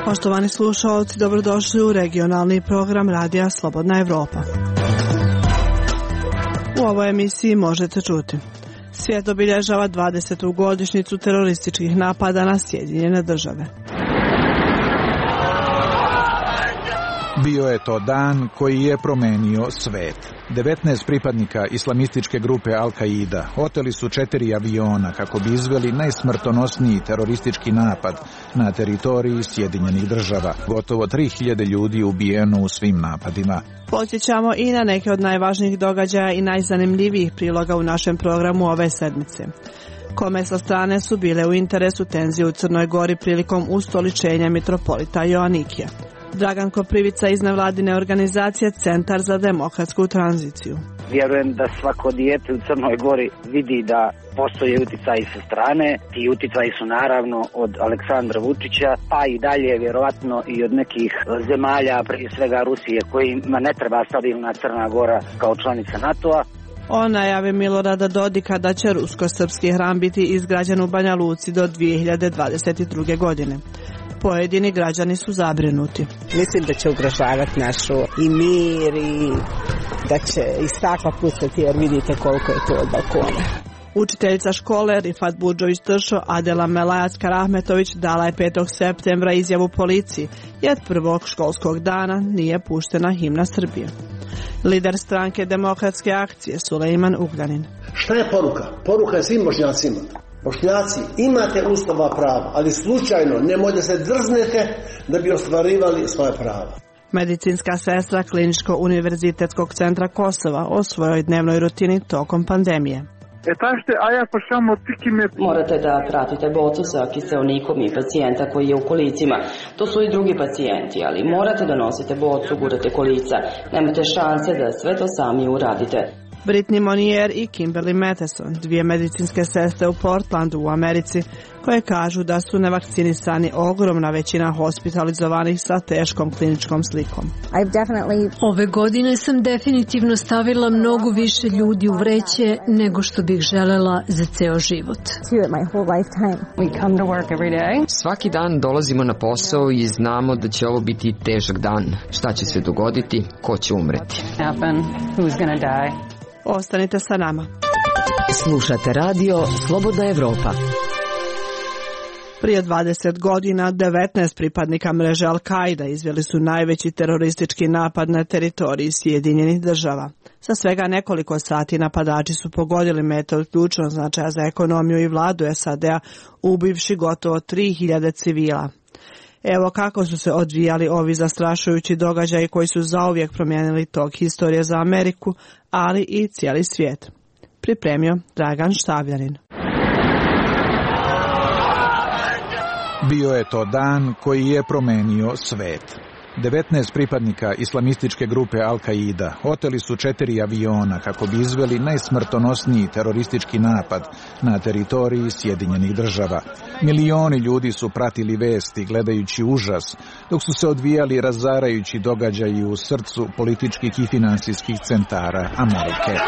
Poštovani slušalci, dobrodošli u regionalni program Radija Slobodna Evropa. U ovoj emisiji možete čuti: svijet obilježava 20. godišnjicu terorističkih napada na Sjedinjene Države. Bio je to dan koji je promenio svet. 19 pripadnika islamističke grupe Al-Qaida oteli su 4 aviona kako bi izveli najsmrtonosniji teroristički napad na teritoriji Sjedinjenih Država. Gotovo 3000 ljudi ubijeno u svim napadima. Podsjećamo i na neke od najvažnijih događaja i najzanimljivijih priloga u našem programu ove sedmice. Kome sa strane su bile u interesu tenzije u Crnoj Gori prilikom ustoličenja mitropolita Joanikija. Dragan Koprivica iz nevladine organizacije Centar za demokratsku tranziciju. Vjerujem da svako dijete u Crnoj Gori vidi da postoje utjecaji sa strane. Ti utjecaji su naravno od Aleksandra Vučića, pa i dalje vjerovatno i od nekih zemalja, prije svega Rusije, kojima ne treba stabilna Crna Gora kao članica NATO-a. O najavi Milorada Dodika da će rusko-srpski hram biti izgrađen u Banja Luci do 2022. godine. Pojedini građani su zabrinuti. Mislim da će ugrožavati našu i mir i da će i stakla pucati, jer vidite koliko je to od balkona. Učiteljica škole Rifat Budžović-Tršo Adela Melajac-Karahmetović dala je 5. septembra izjavu policiji, jer prvog školskog dana nije puštena himna Srbije. Lider stranke Demokratske akcije Sulejman Ugljanin. Šta je poruka? Poruka je svim Bošnjacima. Bošnjaci, imate ustavna prava, ali slučajno nemoj da se drznete da bi ostvarivali svoje prava. Medicinska sestra Kliničko-univerzitetskog centra Kosova o svojoj dnevnoj rutini tokom pandemije. Morate da pratite bocu sa kiseonikom i pacijenta koji je u kolicima. To su i drugi pacijenti, ali morate da nosite bocu, gurate kolica. Nemate šanse da sve to sami uradite. Brittany Monier i Kimberly Matheson, dvije medicinske sestre u Portlandu u Americi, koje kažu da su nevakcinisani ogromna većina hospitalizovanih sa teškom kliničkom slikom. Ove godine sam definitivno stavila mnogo više ljudi u vreće nego što bih želela za ceo život. Svaki dan dolazimo na posao i znamo da će ovo biti težak dan. Šta će se dogoditi? Ko će umreti? Ostanite sa nama. Slušate radio Slobodna Evropa. Prije 20 godina 19 pripadnika mreže Al-Qaida izveli su najveći teroristički napad na teritoriji Sjedinjenih Država. Za svega nekoliko sati napadači su pogodili mete od ključnog značaja za ekonomiju i vladu SAD-a, ubivši gotovo 3000 civila. Evo kako su se odvijali ovi zastrašujući događaji koji su zauvijek promijenili tok historije za Ameriku, ali i cijeli svijet. Pripremio Dragan Štavljanin. Bio je to dan koji je promenio svet. 19 pripadnika islamističke grupe Al-Qaida oteli su 4 aviona kako bi izveli najsmrtonosniji teroristički napad na teritoriji Sjedinjenih Država. Milioni ljudi su pratili vesti gledajući užas, dok su se odvijali razarajući događaji u srcu političkih i finansijskih centara Amerike.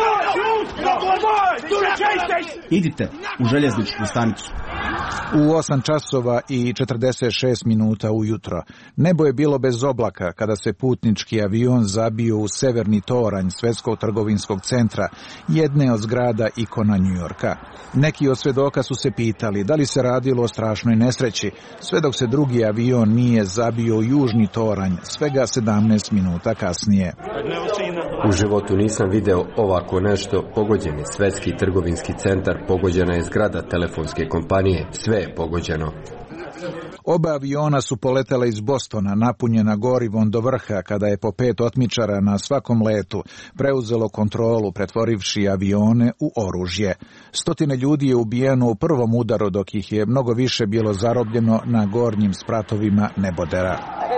Idite u željezničku stanicu. U 8 časova i 46 minuta ujutro nebo je bilo bez oblaka kada se putnički avion zabio u severni toranj Svjetskog trgovinskog centra, jedne od zgrada ikona Njujorka. Neki od svedoka su se pitali da li se radilo o strašnoj nesreći, sve dok se drugi avion nije zabio u južni toranj svega 17 minuta kasnije. U životu nisam video ovako nešto. Pogođen je Svjetski trgovinski centar, pogođena je zgrada telefonske kompanije, sve je pogođeno. Oba aviona su poletela iz Bostona, napunjena gorivom do vrha, kada je po 5 otmičara na svakom letu preuzelo kontrolu, pretvorivši avione u oružje. Stotine ljudi je ubijeno u prvom udaru, dok ih je mnogo više bilo zarobljeno na gornjim spratovima nebodera.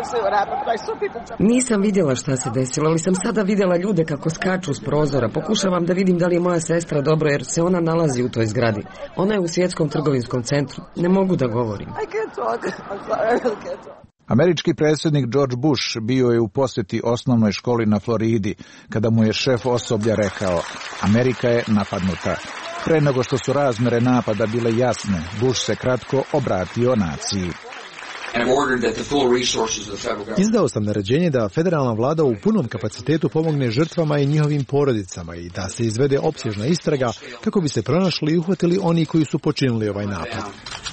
Nisam vidjela šta se desilo, ali sam sada vidjela ljude kako skaču s prozora. Pokušavam da vidim da li je moja sestra dobro, jer se ona nalazi u toj zgradi. Ona je u Svjetskom trgovinskom centru. Ne mogu da govorim. Američki predsjednik George Bush bio je u posjeti osnovnoj školi na Floridi, kada mu je šef osoblja rekao: Amerika je napadnuta. Pre nego što su razmere napada bile jasne, Bush se kratko obratio naciji. Izdao sam naređenje da federalna vlada u punom kapacitetu pomogne žrtvama i njihovim porodicama i da se izvede opsežna istraga kako bi se pronašli i uhvatili oni koji su počinili ovaj napad.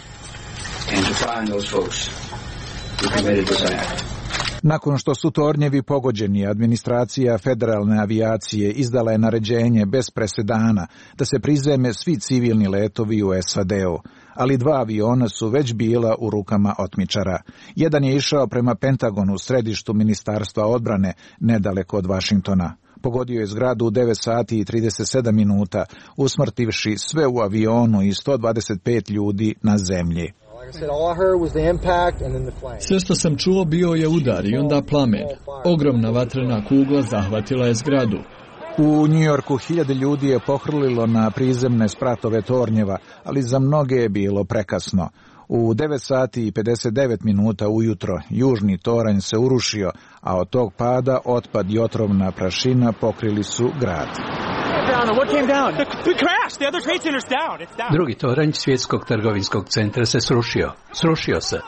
Nakon što su tornjevi pogođeni, administracija federalne avijacije izdala je naređenje bez presedana da se prizeme svi civilni letovi u SAD-u, ali 2 aviona su već bila u rukama otmičara. Jedan je išao prema Pentagonu, središtu Ministarstva odbrane, nedaleko od Vašingtona. Pogodio je zgradu u 9 sati i 37 minuta, usmrtivši sve u avionu i 125 ljudi na zemlji. Sve što sam čuo bio je udar i onda plamen. Ogromna vatrena kugla zahvatila je zgradu. U Njujorku 1000 ljudi je pohrlilo na prizemne spratove tornjeva, ali za mnoge je bilo prekasno. U 9 sati i 59 minuta ujutro južni toranj se urušio, a od tog pada otpad i otrovna prašina pokrili su grad. Drugi toranj svjetskog trgovinskog centra se srušio. Srušio se.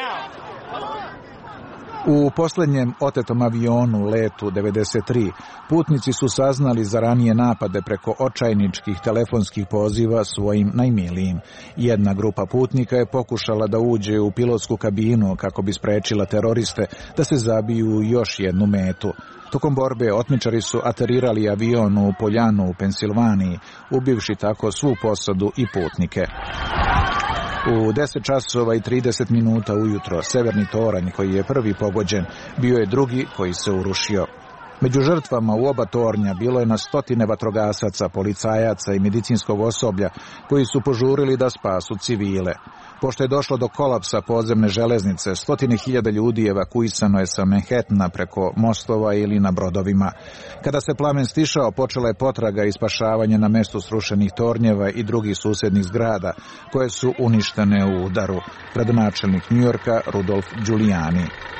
U posljednjem otetom avionu, letu 93, putnici su saznali za ranije napade preko očajničkih telefonskih poziva svojim najmilijim. Jedna grupa putnika je pokušala da uđe u pilotsku kabinu kako bi sprečila teroriste da se zabiju u još jednu metu. Tokom borbe otmičari su aterirali avion u Poljanu u Pensilvaniji, ubivši tako svu posadu i putnike. U 10 časova i 30 minuta ujutro severni toranj, koji je prvi pogođen, bio je drugi koji se urušio. Među žrtvama u oba tornja bilo je na stotine vatrogasaca, policajaca i medicinskog osoblja koji su požurili da spasu civile. Pošto je došlo do kolapsa podzemne železnice, 100.000 ljudi evakuisano je sa Manhattana preko mostova ili na brodovima. Kada se plamen stišao, počela je potraga i spašavanje na mestu srušenih tornjeva i drugih susjednih zgrada, koje su uništene u udaru. Gradonačelnik Njujorka Rudolph Giuliani.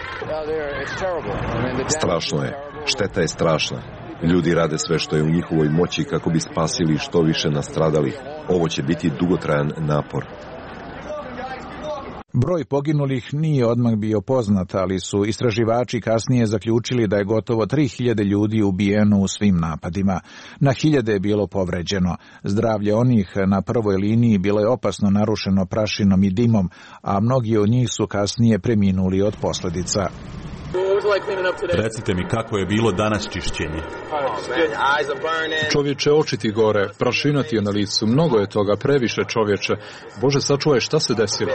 Strašno je. Šteta je strašna. Ljudi rade sve što je u njihovoj moći kako bi spasili što više nastradalih. Ovo će biti dugotrajan napor. Broj poginulih nije odmah bio poznat, ali su istraživači kasnije zaključili da je gotovo 3000 ljudi ubijeno u svim napadima. Na 1000 je bilo povređeno. Zdravlje onih na prvoj liniji bilo je opasno narušeno prašinom i dimom, a mnogi od njih su kasnije preminuli od posljedica. Recite mi kako je bilo danas čišćenje. Čovječe, oči ti gore, prašina ti je na licu, mnogo je toga, previše čovječe. Bože, sačuvaj, šta se desilo?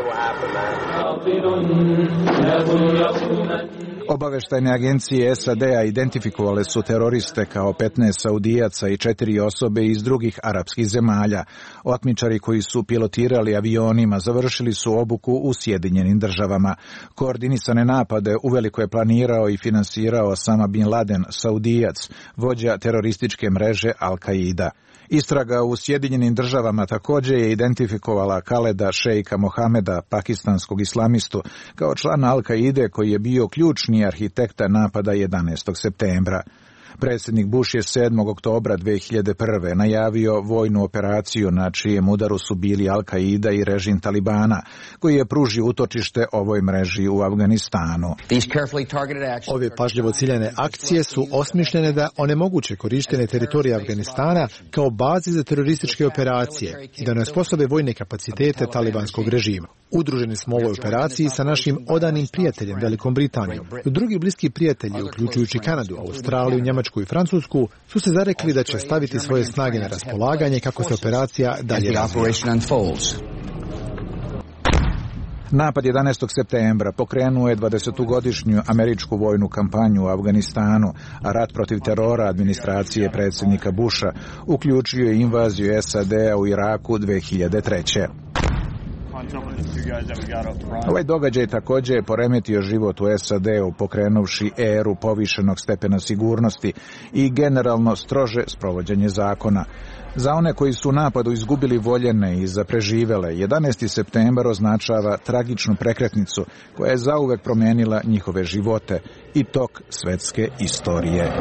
Obaveštajne agencije SAD-a identifikovale su teroriste kao 15 Saudijaca i 4 osobe iz drugih arapskih zemalja. Otmičari koji su pilotirali avionima završili su obuku u Sjedinjenim Državama. Koordinisane napade uveliko je planirao i finansirao Osama bin Laden, Saudijac, vođa terorističke mreže Al-Qaida. Istraga u Sjedinjenim Državama također je identifikovala Khaleda Šejka Mohameda, pakistanskog islamistu, kao člana Al-Qaide koji je bio ključni arhitekta napada 11. septembra. Predsjednik Bush je 7. oktobra 2001. najavio vojnu operaciju na čijem udaru su bili Al-Qaida i režim Talibana, koji je pružio utočište ovoj mreži u Afganistanu. Ove pažljivo ciljane akcije su osmišljene da onemoguće korištenje teritorija Afganistana kao bazi za terorističke operacije i da ne osposobe vojne kapacitete talibanskog režima. Udruženi smo u ovoj operaciji sa našim odanim prijateljem Velikom Britanijom. Drugi bliski prijatelji, uključujući Kanadu, Australiju, Njemačku i Francusku, su se zarekli da će staviti svoje snage na raspolaganje kako se operacija dalje razvija. Napad 11. septembra pokrenuo je 20-godišnju američku vojnu kampanju u Afganistanu, a rat protiv terora administracije predsjednika Busha uključio je invaziju SAD-a u Iraku 2003. Ovaj događaj također je poremetio život u SAD-u, pokrenuvši eru povišenog stepena sigurnosti i generalno strože sprovođenje zakona. Za one koji su u napadu izgubili voljene i za preživele, 11. septembar označava tragičnu prekretnicu koja je zauvek promijenila njihove živote i tok svetske istorije.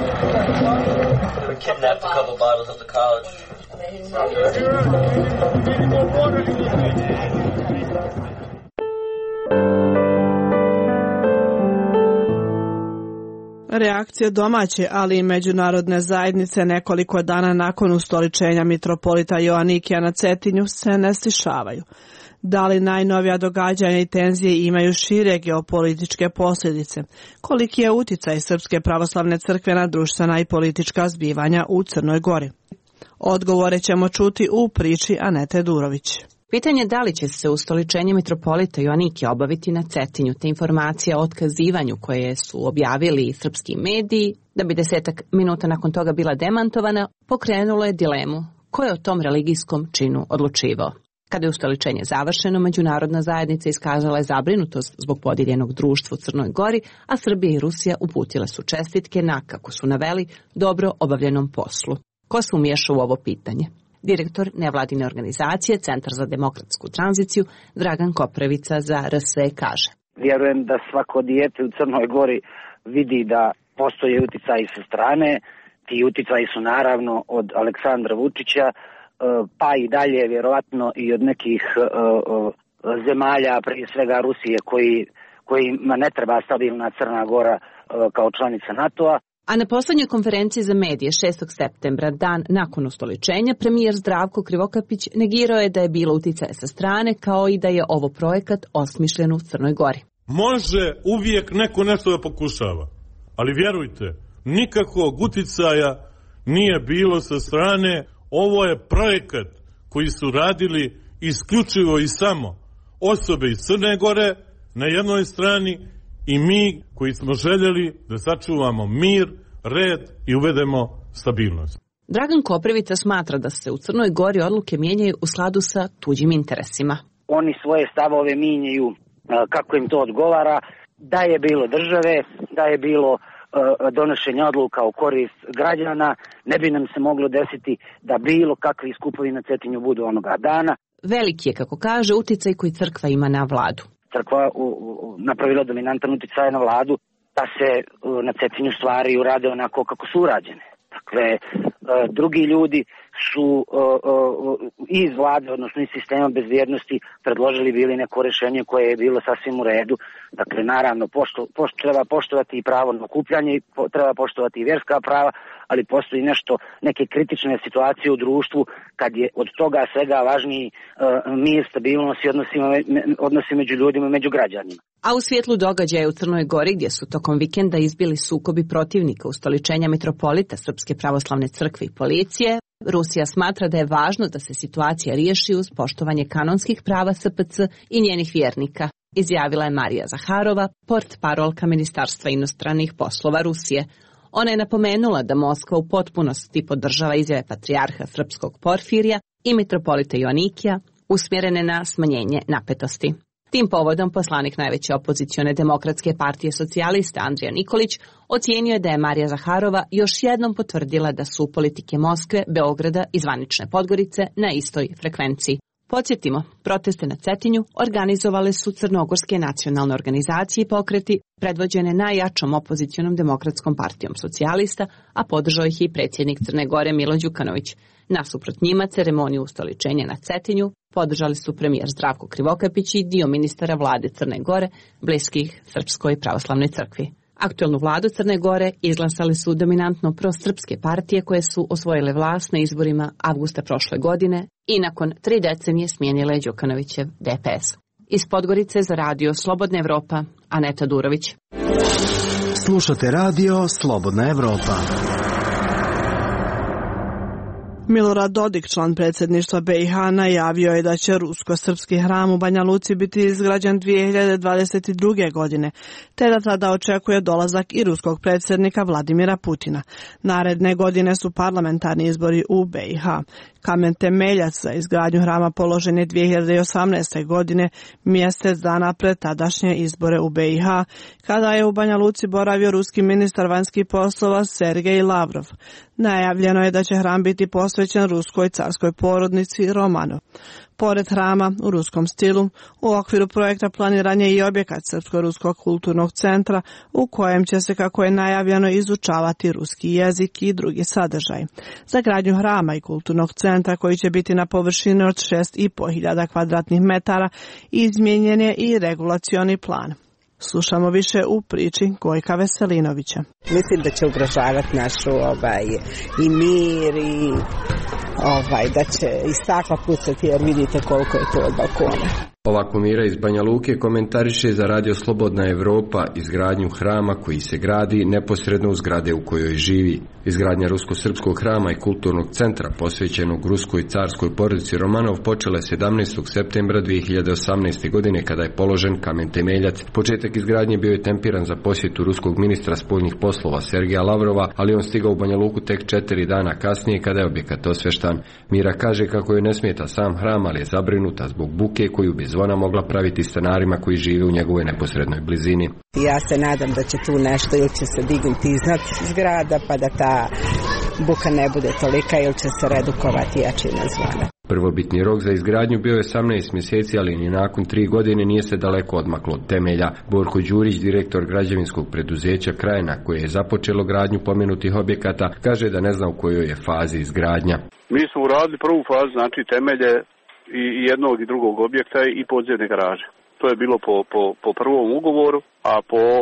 reakcije domaće, ali i međunarodne zajednice nekoliko dana nakon ustoličenja mitropolita Joanikija na Cetinju se ne stišavaju. Da li najnovija događanja i tenzije imaju šire geopolitičke posljedice? Koliki je uticaj Srpske pravoslavne crkve na društvena i politička zbivanja u Crnoj Gori? Odgovore ćemo čuti u priči Anete Durović. Pitanje da li će se ustoličenje mitropolita Joanikija obaviti na Cetinju, te informacija o otkazivanju koje su objavili srpski mediji, da bi 10 minuta nakon toga bila demantovana, pokrenulo je dilemu ko je o tom religijskom činu odlučivao. Kada je ustoličenje završeno, međunarodna zajednica iskazala je zabrinutost zbog podijeljenog društva u Crnoj Gori, a Srbija i Rusija uputile su čestitke na, kako su naveli, dobro obavljenom poslu. Ko se umiješao u ovo pitanje? Direktor nevladine organizacije Centar za demokratsku tranziciju Dragan Koprevica za RSE kaže: Vjerujem da svako dijete u Crnoj Gori vidi da postoje uticaji sa strane. Ti uticaji su naravno od Aleksandra Vučića, pa i dalje vjerovatno i od nekih zemalja, prije svega Rusije, kojima ne treba stabilna Crna Gora kao članica NATO-a. A na posljednjoj konferenciji za medije 6. septembra, dan nakon ustoličenja, premijer Zdravko Krivokapić negirao je da je bilo uticaja sa strane, kao i da je ovo projekat osmišljen u Crnoj Gori. Može uvijek neko nešto da pokušava, ali vjerujte, nikakvog uticaja nije bilo sa strane. Ovo je projekat koji su radili isključivo i samo osobe iz Crne Gore na jednoj strani i mi koji smo željeli da sačuvamo mir, red i uvedemo stabilnost. Dragan Koprivica smatra da se u Crnoj Gori odluke mijenjaju u skladu sa tuđim interesima. Oni svoje stavove mijenjaju kako im to odgovara. Da je bilo države, da je bilo donošenja odluka u korist građana, ne bi nam se moglo desiti da bilo kakvi skupovi na Cetinju budu onoga dana. Veliki je, kako kaže, uticaj koji crkva ima na vladu. Crkva napravila dominantan uticaj na vladu da se na Cetinju stvari urade onako kako su urađene. Dakle, drugi ljudi su iz vlade, odnosno iz sistema bezbjednosti, predložili bili neko rješenje koje je bilo sasvim u redu. Dakle, naravno, treba poštovati i pravo na okupljanje, treba poštovati i vjerska prava, ali postoji neke kritične situacije u društvu kad je od toga svega važniji mir, stabilnost i odnosi među ljudima i među građanima. A u svjetlu događaja u Crnoj Gori, gdje su tokom vikenda izbili sukobi protivnika ustoličenja mitropolita Srpske pravoslavne crkve i policije, Rusija smatra da je važno da se situacija riješi uz poštovanje kanonskih prava SPC i njenih vjernika, izjavila je Marija Zaharova, portparolka Ministarstva inostranih poslova Rusije. Ona je napomenula da Moskva u potpunosti podržava izjave patrijarha srpskog Porfirija i mitropolita Joanikija usmjerene na smanjenje napetosti. Tim povodom poslanik najveće opozicione demokratske partije socijalista Andrija Nikolić ocijenio je da je Marija Zaharova još jednom potvrdila da su politike Moskve, Beograda i zvanične Podgorice na istoj frekvenciji. Podsjetimo, proteste na Cetinju organizovale su crnogorske nacionalne organizacije i pokreti predvođene najjačom opozicionom demokratskom partijom socijalista, a podržao ih i predsjednik Crne Gore Milo Đukanović. Nasuprot njima ceremoniju ustoličenja na Cetinju podržali su premijer Zdravko Krivokapić i dio ministara vlade Crne Gore, bliskih Srpskoj pravoslavnoj crkvi. Aktualnu vladu Crne Gore izglasali su dominantno prosrpske partije koje su osvojile vlast na izborima avgusta prošle godine i nakon 3 decenije smijenile Đukanovićev DPS. Iz Podgorice za radio Slobodna Evropa, Aneta Durović. Slušate radio Slobodna Evropa. Milorad Dodik, član predsjedništva BiH, najavio je da će rusko-srpski hram u Banja Luci biti izgrađen 2022. godine, te da tada očekuje dolazak i ruskog predsjednika Vladimira Putina. Naredne godine su parlamentarni izbori u BiH. Kamen temeljac za izgradnju hrama položen je 2018. godine, mjesec dana pred tadašnje izbore u BiH, kada je u Banja Luci boravio ruski ministar vanjskih poslova Sergej Lavrov. Najavljeno je da će hram biti posvećen ruskoj carskoj porodnici Romanov. Pored hrama u ruskom stilu, u okviru projekta planiran je i objekat Srpsko-ruskog kulturnog centra u kojem će se, kako je najavljeno, izučavati ruski jezik i drugi sadržaj. Za gradnju hrama i kulturnog centra, koji će biti na površini od 6.500 kvadratnih metara, izmijenjen je i regulacioni plan. Slušamo više u priči Gojka Veselinovića. Mislim da će ugrožavati našu i mir i da će iz stakla pucati jer vidite koliko je to od balkona. Ovako Mira iz Banja Luke komentariše za radio Slobodna Evropa izgradnju hrama koji se gradi neposredno u zgrade u kojoj živi. Izgradnja Rusko-srpskog hrama i kulturnog centra posvećenog ruskoj carskoj porodici Romanov počela je 17. septembra 2018. godine kada je položen kamen temeljac. Početak izgradnje bio je tempiran za posjetu ruskog ministra spoljnih poslova Sergeja Lavrova, ali on stigao u Banja Luku tek 4 dana kasnije kada je objekat osveštan. Mira kaže kako joj ne smeta sam hram, ali je zabrinuta zbog buke koju bi zvona mogla praviti stanarima koji žive u njegovoj neposrednoj blizini. Ja se nadam da će tu nešto ili će se dignuti iznad zgrada pa da ta buka ne bude tolika ili će se redukovati jačina zvona. Prvobitni rok za izgradnju bio je 18 mjeseci, ali ni nakon 3 godine nije se daleko odmaklo od temelja. Borko Đurić, direktor građevinskog preduzeća Krajina, koje je započelo gradnju pomenutih objekata, kaže da ne zna u kojoj je fazi izgradnja. Mi smo uradili prvu fazu, znači temelje i jednog i drugog objekta i podzemne garaže. To je bilo po prvom ugovoru, a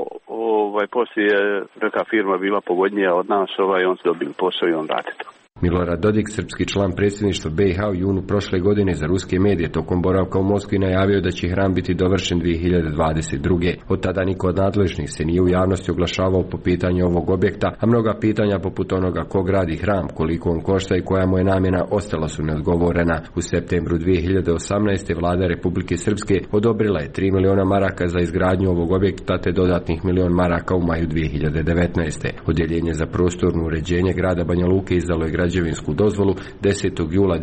poslije je neka firma bila pogodnija od nas, on se dobili posao i on radi to. Milorad Dodik, srpski član predsjedništva BiH, u junu prošle godine za ruske medije tokom boravka u Moskvi najavio da će hram biti dovršen 2022. Od tada niko od nadležnih se nije u javnosti oglašavao po pitanju ovog objekta, a mnoga pitanja poput onoga ko gradi hram, koliko on košta i koja mu je namjena ostala su neodgovorena. U septembru 2018. vlada Republike Srpske odobrila je 3 miliona maraka za izgradnju ovog objekta te dodatnih 1 milion maraka u maju 2019. Odjeljenje za prostorno uređenje grada Banja Luke izdalo je građevinsku dozvolu 10. jula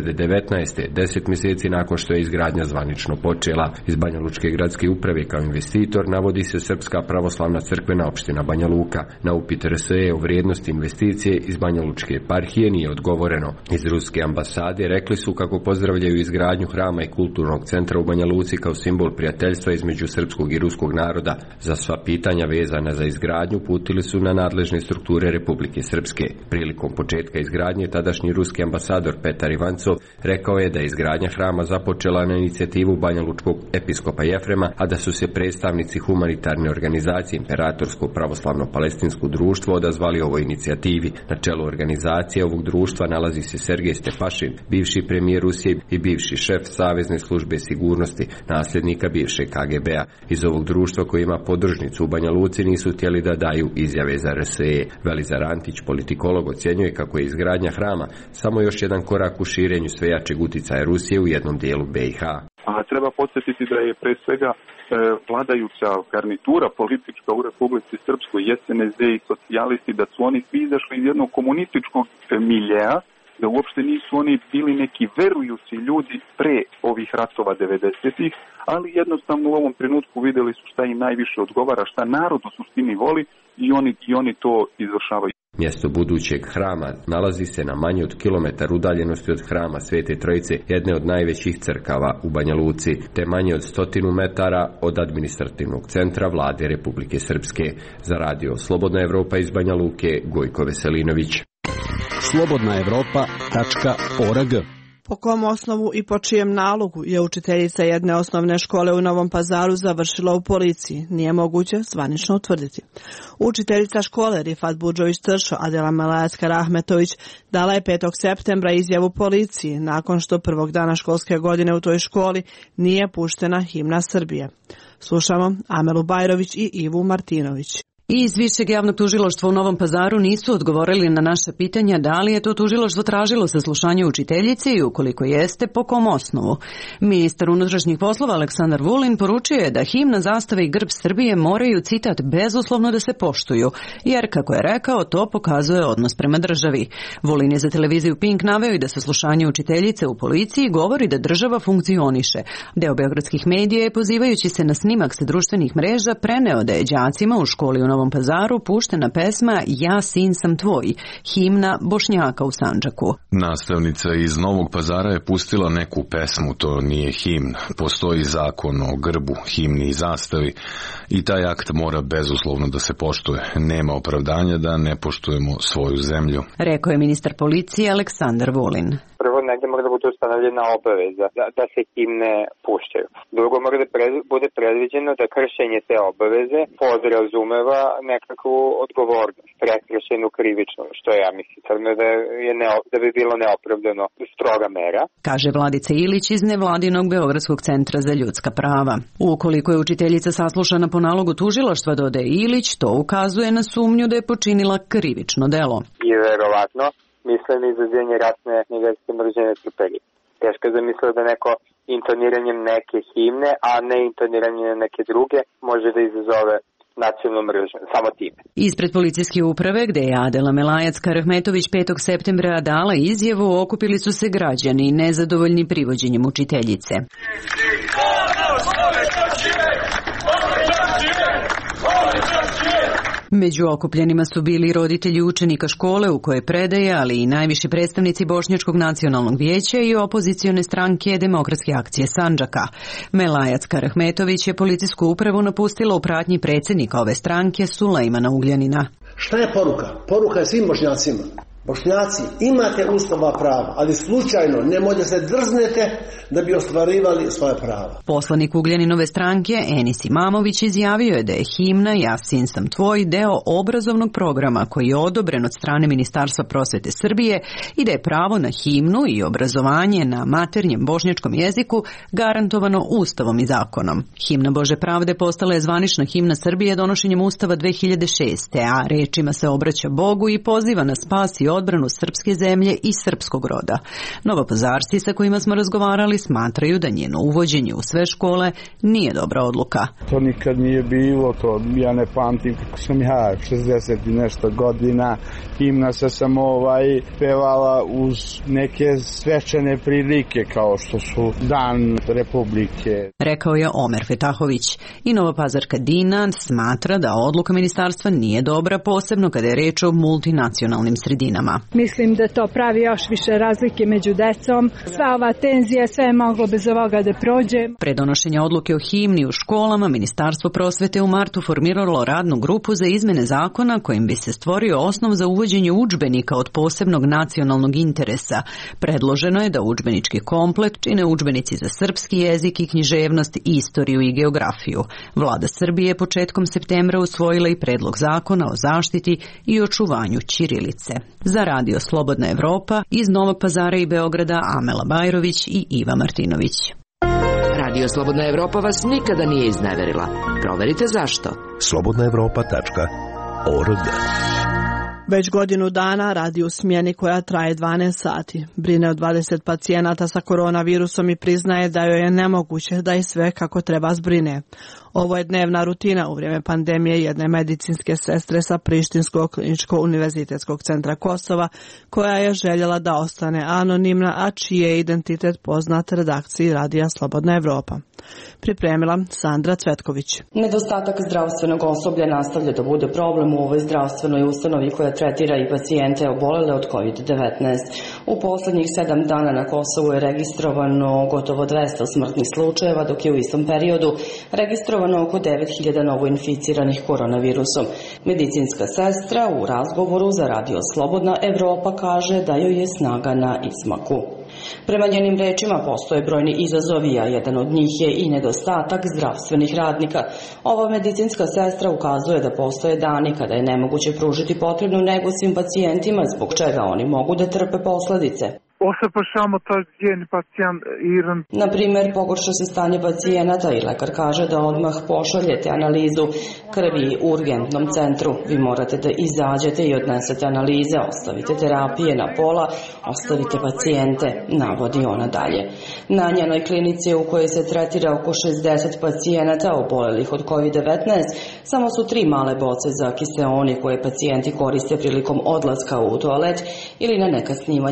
2019. 10 mjeseci nakon što je izgradnja zvanično počela. Iz Banja Lučke gradske uprave kao investitor navodi se Srpska pravoslavna crkvena opština Banja Luka. Na upit RSE o vrijednosti investicije iz Banja Lučke eparhije nije odgovoreno. Iz ruske ambasade rekli su kako pozdravljaju izgradnju hrama i kulturnog centra u Banja Luci kao simbol prijateljstva između srpskog i ruskog naroda. Za sva pitanja vezana za izgradnju putili su na nadležne strukture Republike Srpske. Prilikom početka izgradnje tadašnji ruski ambasador Petar Ivancov rekao je da je izgradnja hrama započela na inicijativu Banja Lučkog episkopa Jefrema, a da su se predstavnici humanitarne organizacije Imperatorsko pravoslavno palestinsko društvo odazvali ovoj inicijativi. Na čelu organizacije ovog društva nalazi se Sergej Stepašin, bivši premijer Rusije i bivši šef Savezne službe sigurnosti, nasljednika bivšeg KGB-a. Iz ovog društva koji ima podružnicu u Banja Luci nisu htjeli da daju izjave za RSE. Velizar Antić, politikolog, ocjenjuje kako je izgradnja hrama samo još jedan korak u širenju svejačeg utjecaja Rusije u jednom dijelu BiH. A treba podsjetiti da je pre svega vladajuća garnitura politička u Republici Srpskoj, SNSD i socijalisti, da su oni svi izašli iz jednog komunističkog miljeja, da uopšte nisu oni bili neki verujući ljudi pre ovih ratova 90-ih, ali jednostavno u ovom trenutku vidjeli su šta im najviše odgovara, šta narod u suštini voli i oni to izvršavaju. Mjesto budućeg hrama nalazi se na manje od kilometar udaljenosti od hrama Svete Trojice, jedne od najvećih crkava u Banja Luci, te manje od 100 metara od administrativnog centra vlade Republike Srpske. Za radio Slobodna Evropa iz Banja Luke, Gojko Veselinović. slobodnaevropa.org. Po kom osnovu i po čijem nalogu je učiteljica jedne osnovne škole u Novom Pazaru završila u policiji, nije moguće zvanično utvrditi. Učiteljica škole Rifat Budžović-Tršo Adela Melajaska-Rahmetović dala je 5. septembra izjavu policiji nakon što prvog dana školske godine u toj školi nije puštena himna Srbije. Slušamo Amelu Bajrović i Ivu Martinović. I iz Višeg javnog tužilaštva u Novom Pazaru nisu odgovorili na naša pitanja da li je to tužilaštvo tražilo saslušanje učiteljice i ukoliko jeste, po kom osnovu. Ministar unutrašnjih poslova Aleksandar Vulin poručio je da himna, zastava i grb Srbije moraju, citat, bezuslovno da se poštuju, jer, kako je rekao, to pokazuje odnos prema državi. Vulin je za televiziju Pink naveo i da saslušanje učiteljice u policiji govori da država funkcioniše. Deo beogradskih medija je, pozivajući se na snimak sa društvenih mreža, preneo da je đacima u školi u Novom Pazaru puštena pesma Ja sin sam tvoj, himna Bošnjaka u Sandžaku. Nastavnica iz Novog Pazara je pustila neku pesmu, to nije himn. Postoji zakon o grbu, himni i zastavi i taj akt mora bezuslovno da se poštuje. Nema opravdanja da ne poštujemo svoju zemlju, rekao je ministar policije Aleksandar Vulin. Prvo, negdje mora da bude ustanovljena obaveza da se himne puštaju. Drugo, mora da bude predviđeno da kršenje te obaveze podrazumeva nekakvu odgovornost, prekršenu krivičnu, što ja mislim da bi bilo neopravdano stroga mera. Kaže Vladica Ilić iz nevladinog Beogradskog centra za ljudska prava. Ukoliko je učiteljica saslušana po nalogu tužilaštva, dodaje Ilić, to ukazuje na sumnju da je počinila krivično delo. I verovatno misle na izazivanje ratne neverske mržnje netrpeljive. Teško je zamisliti da neko intoniranjem neke himne, a ne intoniranjem neke druge, može da izazove nacionalnu mržnju, samo time. Ispred policijske uprave, gde je Adela Melajac-Karahmetović 5. septembra dala izjavu, okupili su se građani nezadovoljni privođenjem učiteljice. Među okupljenima su bili roditelji učenika škole u kojoj predaje, ali i najviši predstavnici Bošnjačkog nacionalnog vijeća i opozicione stranke Demokratske akcije Sandžaka. Melajac-Karahmetović je policijsku upravu napustila u pratnji predsjednika ove stranke Sulejmana Ugljanina. Šta je poruka? Poruka je svim Bošnjacima. Bošnjaci, imate ustavna prava, ali slučajno nemojte se drznete da bi ostvarivali svoje prava. Poslanik Ugljaninove stranke Enis Imamović izjavio je da je himna Ja sin sam tvoj deo obrazovnog programa koji je odobren od strane Ministarstva prosvete Srbije i da je pravo na himnu i obrazovanje na maternjem bošnjačkom jeziku garantovano Ustavom i zakonom. Himna Bože pravde postala je zvanična himna Srbije donošenjem Ustava 2006. a rečima se obraća Bogu i poziva na spas i odbranu srpske zemlje i srpskog roda. Novopazarci sa kojima smo razgovarali smatraju da njeno uvođenje u sve škole nije dobra odluka. To nikad nije bilo, to ja ne pamtim kako sam ja 60 i nešto godina. Himna se samo pevala uz neke svečane prilike kao što su Dan Republike. Rekao je Omer Fetahović. I Novopazarka Dina smatra da odluka ministarstva nije dobra, posebno kada je reč o multinacionalnim sredinama. Mislim da to pravi još više razlike među decom. Sva ova tenzija, sve je moglo bez ovoga da prođe. Pre donošenja odluke o himni u školama, Ministarstvo prosvete u martu formiralo radnu grupu za izmene zakona kojim bi se stvorio osnov za uvođenje udžbenika od posebnog nacionalnog interesa. Predloženo je da udžbenički komplet čine udžbenici za srpski jezik i književnost, istoriju i geografiju. Vlada Srbije je početkom septembra usvojila i predlog zakona o zaštiti i očuvanju ćirilice. Za Radio Slobodna Evropa iz Novog Pazara i Beograda Amela Bajrović i Iva Martinović. Radio Slobodna Evropa vas nikada nije izneverila. Proverite zašto. slobodnaevropa.org. Već godinu dana radi u smjeni koja traje 12 sati. Brine o 20 pacijenata sa koronavirusom i priznaje da joj je nemoguće da i sve kako treba zbrine. Ovo je dnevna rutina u vrijeme pandemije jedne medicinske sestre sa Prištinskog kliničko-univerzitetskog centra Kosova, koja je željela da ostane anonimna, a čiji je identitet poznat redakciji Radija Slobodna Evropa. Pripremila Sandra Cvetković. Nedostatak zdravstvenog osoblja nastavlja da bude problem u ovoj zdravstvenoj ustanovi koja tretira i pacijente obolele od COVID-19. U poslednjih 7 dana na Kosovu je registrovano gotovo 200 smrtnih slučajeva, dok je u istom periodu registrovano oko 9000 novoinficiranih koronavirusom. Medicinska sestra u razgovoru za Radio Slobodna Evropa kaže da joj je snaga na izmaku. Prema njenim rečima postoje brojni izazovi, a jedan od njih je i nedostatak zdravstvenih radnika. Ova medicinska sestra ukazuje da postoje dani kada je nemoguće pružiti potrebnu negu svim pacijentima, zbog čega oni mogu da trpe posledice. Na primjer, pogorša se stanje pacijenata i lekar kaže da odmah pošaljete analizu krvi u urgentnom centru. Vi morate da izađete i odnesete analize, ostavite terapije na pola, ostavite pacijente, navodi ona dalje. Na njenoj klinici u kojoj se tretira oko 60 pacijenata obolelih od COVID-19, samo su 3 male boce za kiseoni koje pacijenti koriste prilikom odlaska u toalet ili na neka snimanja.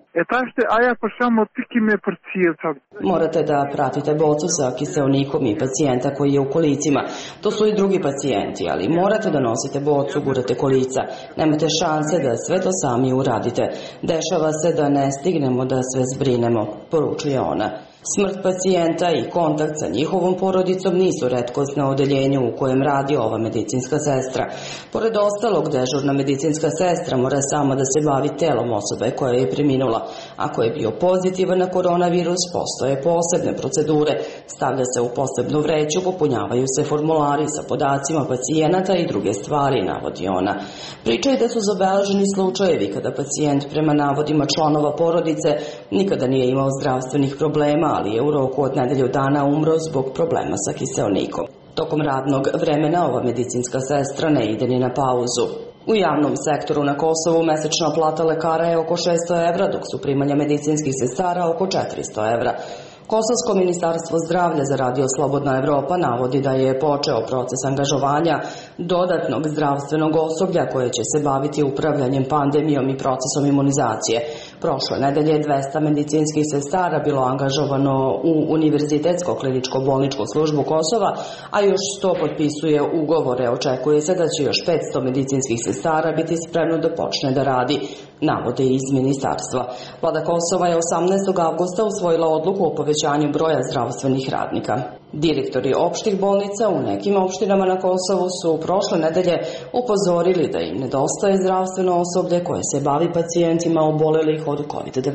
Morate da pratite bocu sa kiseonikom i pacijenta koji je u kolicima. To su i drugi pacijenti, ali morate da nosite bocu, gurate kolica. Nemate šanse da sve to sami uradite. Dešava se da ne stignemo da sve zbrinemo, poručuje ona. Smrt pacijenta i kontakt sa njihovom porodicom nisu retkost na odeljenju u kojem radi ova medicinska sestra. Pored ostalog, dežurna medicinska sestra mora sama da se bavi telom osobe koja je preminula. Ako je bio pozitivan na koronavirus, postoje posebne procedure. Stavlja se u posebnu vreću, popunjavaju se formulari sa podacima pacijenata i druge stvari, navodi ona. Pričaju da su zabeleženi slučajevi kada pacijent prema navodima članova porodice nikada nije imao zdravstvenih problema, ali je u roku od nedelju dana umro zbog problema sa kiseonikom. Tokom radnog vremena ova medicinska sestra ne ide ni na pauzu. U javnom sektoru na Kosovu mesečna plata lekara je oko 600 evra, dok su primanja medicinskih sestara oko 400 evra. Kosovsko ministarstvo zdravlja za Radio Slobodna Evropa navodi da je počeo proces angažovanja dodatnog zdravstvenog osoblja koje će se baviti upravljanjem pandemijom i procesom imunizacije. Prošle nedelje 200 medicinskih sestara bilo angažovano u Univerzitetsko kliničko bolničku službu Kosova, a još 100 potpisuje ugovore. Očekuje se da će još 500 medicinskih sestara biti spremno da počne da radi, navode iz ministarstva. Vlada Kosova je 18. avgusta usvojila odluku o povećanju broja zdravstvenih radnika. Direktori opštih bolnica u nekim opštinama na Kosovu su prošle nedelje upozorili da im nedostaje zdravstveno osoblje koje se bavi pacijentima obolelih od COVID-19.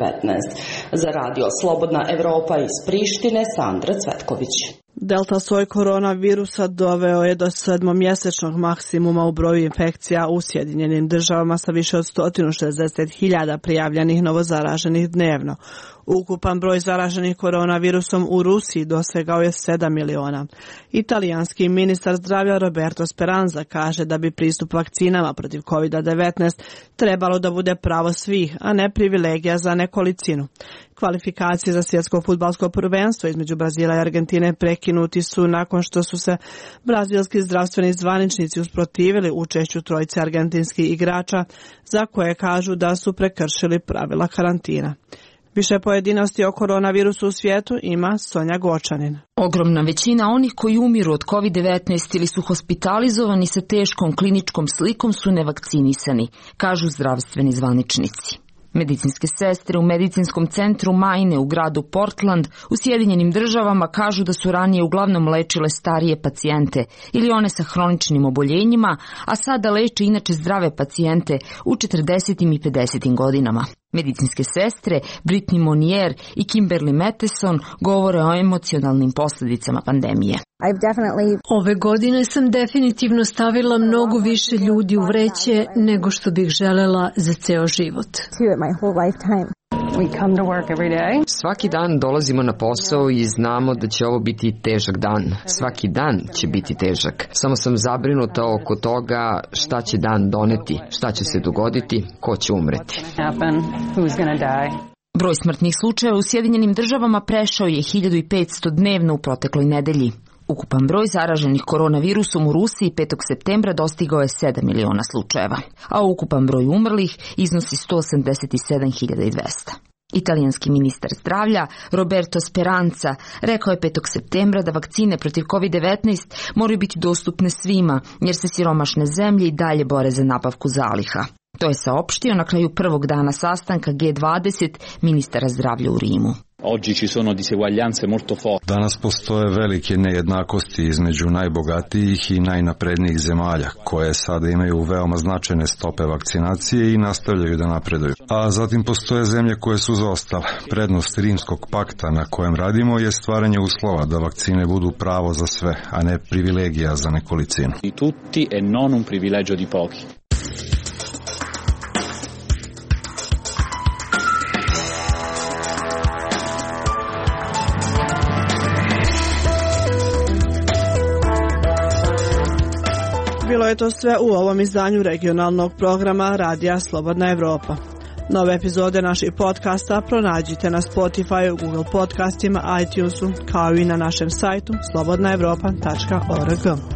Za Radio Slobodna Evropa iz Prištine, Sandra Cvetković. Delta soj koronavirusa doveo je do 7-mjesečnog maksimuma u broju infekcija u Sjedinjenim državama sa više od 160.000 prijavljenih novozaraženih dnevno. Ukupan broj zaraženih koronavirusom u Rusiji dosegao je 7 miliona. Italijanski ministar zdravlja Roberto Speranza kaže da bi pristup vakcinama protiv COVID-19 trebalo da bude pravo svih, a ne privilegija za nekolicinu. Kvalifikacije za svjetsko fudbalsko prvenstvo između Brazila i Argentine prekinuti su nakon što su se brazilski zdravstveni zvaničnici usprotivili učešću trojice argentinskih igrača za koje kažu da su prekršili pravila karantina. Više pojedinosti o koronavirusu u svijetu ima Sonja Gočanin. Ogromna većina onih koji umiru od COVID-19 ili su hospitalizovani sa teškom kliničkom slikom su nevakcinisani, kažu zdravstveni zvaničnici. Medicinske sestre u medicinskom centru Maine u gradu Portland u Sjedinjenim državama kažu da su ranije uglavnom lečile starije pacijente ili one sa hroničnim oboljenjima, a sada leče inače zdrave pacijente u 40. i 50. godinama. Medicinske sestre Brittany Monier i Kimberly Matheson govore o emocionalnim posljedicama pandemije. Ove godine sam definitivno stavila mnogo više ljudi u vreće nego što bih želela za ceo život. Svaki dan dolazimo na posao i znamo da će ovo biti težak dan. Svaki dan će biti težak. Samo sam zabrinuta oko toga šta će dan doneti, šta će se dogoditi, ko će umreti. Broj smrtnih slučajeva u Sjedinjenim državama prešao je 1500 dnevno u protekloj nedelji. Ukupan broj zaraženih koronavirusom u Rusiji 5. septembra dostigao je 7 miliona slučajeva, a ukupan broj umrlih iznosi 187.200. Italijanski ministar zdravlja Roberto Speranza rekao je 5. septembra da vakcine protiv COVID-19 moraju biti dostupne svima, jer se siromašne zemlje i dalje bore za nabavku zaliha. To je saopštio na kraju prvog dana sastanka G20 ministara zdravlja u Rimu. Danas postoje velike nejednakosti između najbogatijih i najnaprednijih zemalja, koje sada imaju veoma značajne stope vakcinacije i nastavljaju da napreduju. A zatim postoje zemlje koje su zaostale. Prednost Rimskog pakta na kojem radimo je stvaranje uslova da vakcine budu pravo za sve, a ne privilegija za nekolicinu. Bilo je to sve u ovom izdanju regionalnog programa Radija Slobodna Evropa. Nove epizode naših podcasta pronađite na Spotify, Google podcastima, iTunesu, kao i na našem sajtu slobodnaevropa.org.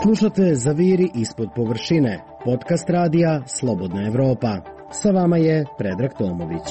Slušate Zaviri ispod površine, podcast radija Slobodna Evropa. Sa vama je Predrag Tomović.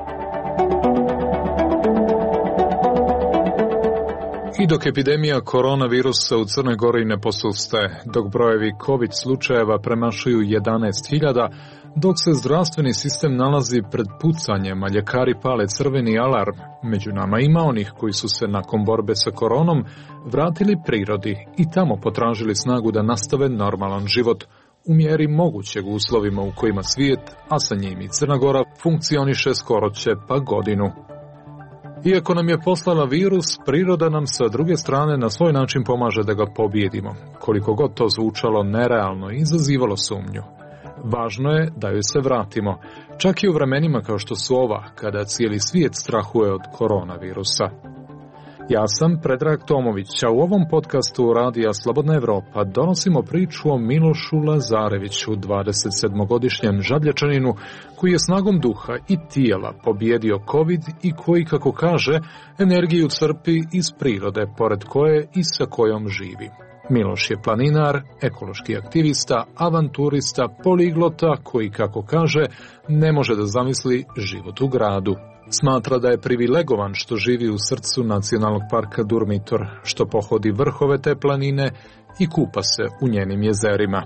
I dok epidemija koronavirusa u Crnoj Gori ne posustaje, dok brojevi COVID slučajeva premašuju 11.000, dok se zdravstveni sistem nalazi pred pucanjem, a ljekari pale crveni alarm, među nama ima onih koji su se nakon borbe sa koronom vratili prirodi i tamo potražili snagu da nastave normalan život u mjeri mogućeg uslovima u kojima svijet, a sa njim i Crna Gora, funkcioniše skoro će pa godinu. Iako nam je poslala virus, priroda nam sa druge strane na svoj način pomaže da ga pobijedimo, koliko god to zvučalo nerealno i izazivalo sumnju. Važno je da joj se vratimo, čak i u vremenima kao što su ova, kada cijeli svijet strahuje od koronavirusa. Ja sam Predrag Tomović, a u ovom podcastu Radija Slobodna Evropa donosimo priču o Milošu Lazareviću, 27-godišnjem Žabljačaninu, koji je snagom duha i tijela pobijedio COVID i koji, kako kaže, energiju crpi iz prirode, pored koje i sa kojom živi. Miloš je planinar, ekološki aktivista, avanturista, poliglota koji, kako kaže, ne može da zamisli život u gradu. Smatra da je privilegovan što živi u srcu nacionalnog parka Durmitor, što pohodi vrhove te planine i kupa se u njenim jezerima.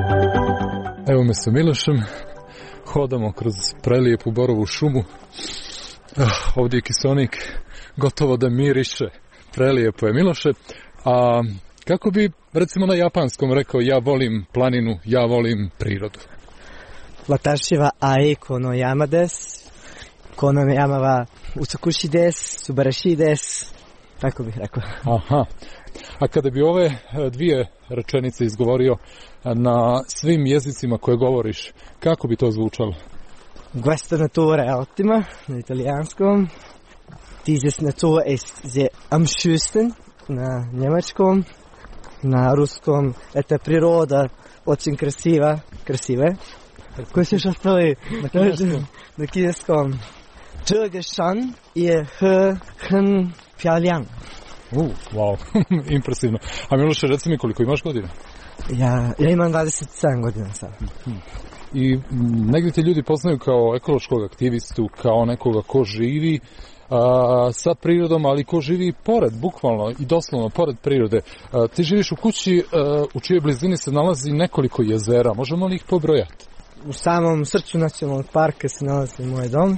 Evo me sa Milošem, hodamo kroz prelijepu borovu šumu. Ovdje je kiseonik gotovo da miriše. Prelijepo je, Miloše. A kako bi, recimo na japanskom, rekao ja volim planinu, ja volim prirodu? Watashi wa ai kono yama desu. Kono yama wa utsukushi desu, subarashi desu. Tako bih rekao. Aha. A kada bi ove dvije rečenice izgovorio na svim jezicima koje govoriš, kako bi to zvučalo? Questa natura è ottima, na italijanskom. Dieses Natur ist sehr am schönsten, na njemačkom. Na ruskom, eta priroda, очень красива, krasive. Koji se još ostali? Na kineskom. Zhegeshan je hen pjaliang. Wow, impresivno. A Miloše, reci mi koliko imaš godina? Ja imam 27 godina sad. I negdje te ljudi poznaju kao ekološkog aktivistu, kao nekoga ko živi sa prirodom, ali ko živi pored, bukvalno i doslovno pored prirode. Ti živiš u kući u čijoj blizini se nalazi nekoliko jezera, možemo li ih pobrojati? U samom srcu nacionalnog parka se nalazi moj dom,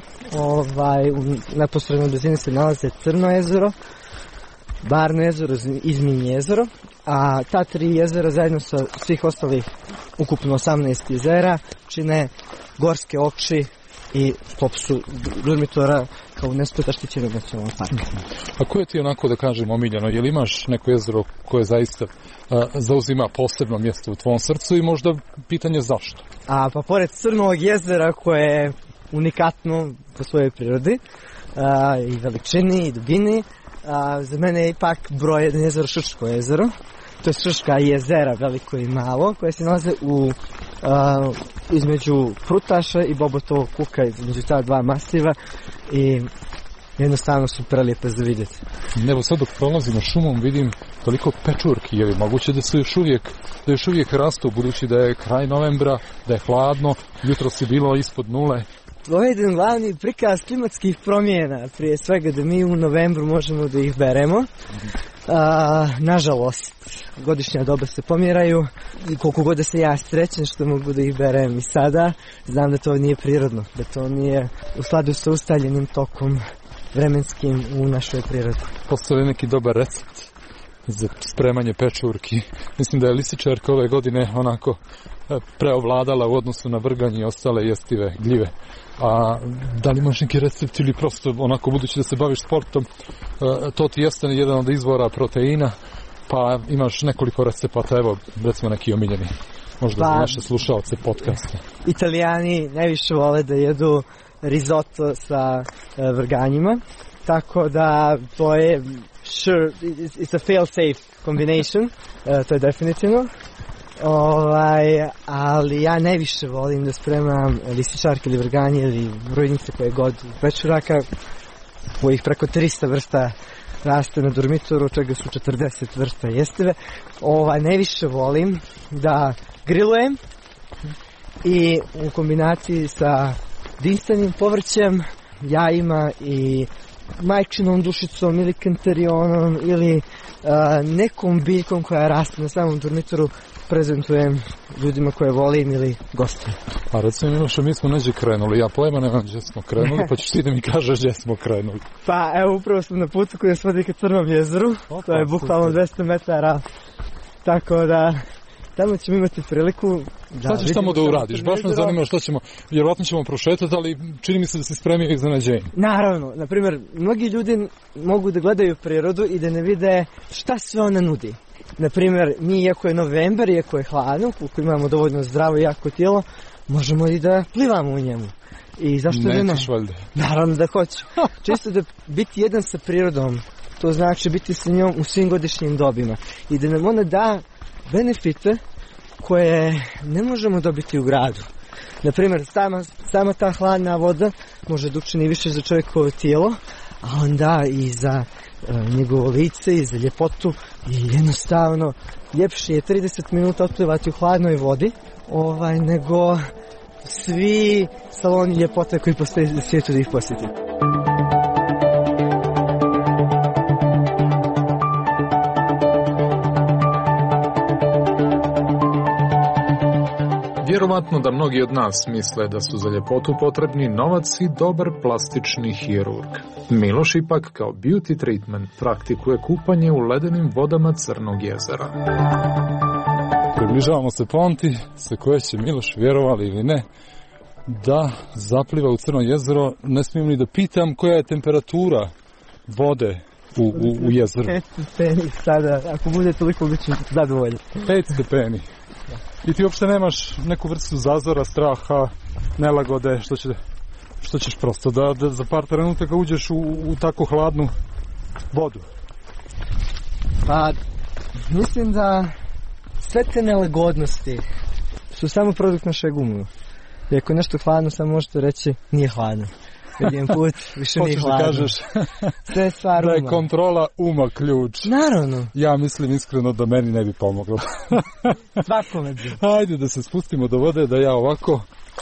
u neposrednoj blizini se nalaze Crno jezero, Barno jezero, Izminje jezero, a ta tri jezera zajedno sa svih ostalih ukupno 18 jezera čine gorske oči i popsu Durmitora kao UNESCO zaštićenog nacionalnog parka. A koje ti onako da kažem omiljeno? Je li imaš neko jezero koje zaista zauzima posebno mjesto u tvom srcu i možda pitanje zašto? Pa pored Crnog jezera koje je unikatno po svojoj prirodi i veličini i dubini, za mene je ipak broj jedan jezero Šrško jezero. To je Šrška jezera, veliko i malo, koje se nalaze između Prutaša i Bobotovog kuka, između ta dva masiva i jednostavno su prelijepe za vidjeti. Evo sad dok prolazimo šumom vidim toliko pečurki, je li moguće da su još uvijek rastu, budući da je kraj novembra, da je hladno, jutro si bilo ispod nule. Ovo je jedan glavni prikaz klimatskih promjena, prije svega da mi u novembru možemo da ih beremo. Nažalost, godišnja doba se pomjeraju i koliko god da se ja srećen što mogu da ih berem i sada, znam da to nije prirodno, da to nije u skladu sa ustaljenim tokom vremenskim u našoj prirodi. Postoji neki dobar recept za spremanje pečurki. Mislim da je lisičarka ove godine onako preovladala u odnosu na vrganje i ostale jestive gljive. A da li imaš neki recept ili prosto onako, budući da se baviš sportom, to ti jeste jedan od izvora proteina, pa imaš nekoliko recepata, evo recimo neki omiljeni, možda za naše slušalce podcasta. Italijani najviše vole da jedu risotto sa vrganjima, tako da to je sure, it's a fail-safe combination, to je definitivno. Ali ja najviše volim da spremam lisičarke ili vrganje ili brojnice koje god pečuraka. kojih preko 300 vrsta raste na dormitoru, od čega su 40 vrsta jesteve. Najviše volim da grilujem i u kombinaciji sa dinsanim povrćem, jajima i majčinom dušicom ili kantarionom ili nekom biljkom koja raste na samom dormitoru prezentujem ljudima koje volim ili gostima. A recimo Miloše, mi smo neđe krenuli, ja pojma nemam gdje smo krenuli, pa ćeš ti da mi kažeš gdje smo krenuli. Pa evo, upravo smo na putu koji se vodi ka Crnom jezeru, to je bukvalno 200 metara, tako da tamo ćemo imati priliku da... Šta ćeš tamo da uradiš? Baš me zanima što ćemo, vjerovatno ćemo prošetati, ali čini mi se da si spremio iznenađenje. Naravno, na primjer, mnogi ljudi mogu da gledaju prirodu i da ne vide šta sve ona nudi. Na primjer, mi, iako je novembar, iako je hladno, ukoliko imamo dovoljno zdravo i jako tijelo, možemo i da plivamo u njemu. I zašto da ne? Nećeš valjda? Naravno da hoću. Čisto da biti jedan sa prirodom, to znači biti sa njom u svim godišnjim dobima. I da nam ona da benefite koje ne možemo dobiti u gradu. Na primjer, sama ta hladna voda može da učini više za čovjekovo tijelo, a onda i za njegovo lice i za ljepotu i jednostavno ljepše je 30 minuta otplivati u hladnoj vodi nego svi saloni ljepote koji postoje u svijetu da ih posjetiti. Vjerovatno da mnogi od nas misle da su za ljepotu potrebni novac i dobar plastični hirurg. Miloš ipak kao beauty treatment praktikuje kupanje u ledenim vodama Crnog jezera. Približavamo se ponti sa koje će Miloš, vjerovali ili ne, da zapliva u Crno jezero. Ne smijem ni da pitam koja je temperatura vode u jezeru. 5 stepeni sada, ako bude toliko bit ću zadovoljan. 5 stepeni. I ti uopšte nemaš neku vrstu zazora, straha, nelagode, što ćeš prosto da za par trenutaka uđeš u tako hladnu vodu? Pa, mislim da sve te nelagodnosti su samo produkt našeg uma. I ako je nešto hladno, samo možete reći nije hladno. Jedan put više nije hladno. Hoćeš da kažeš sve stvar uma. Da je kontrola uma ključ. Naravno. Ja mislim iskreno da meni ne bi pomoglo. Svakome bi. Ajde da se spustimo do vode, da ja ovako...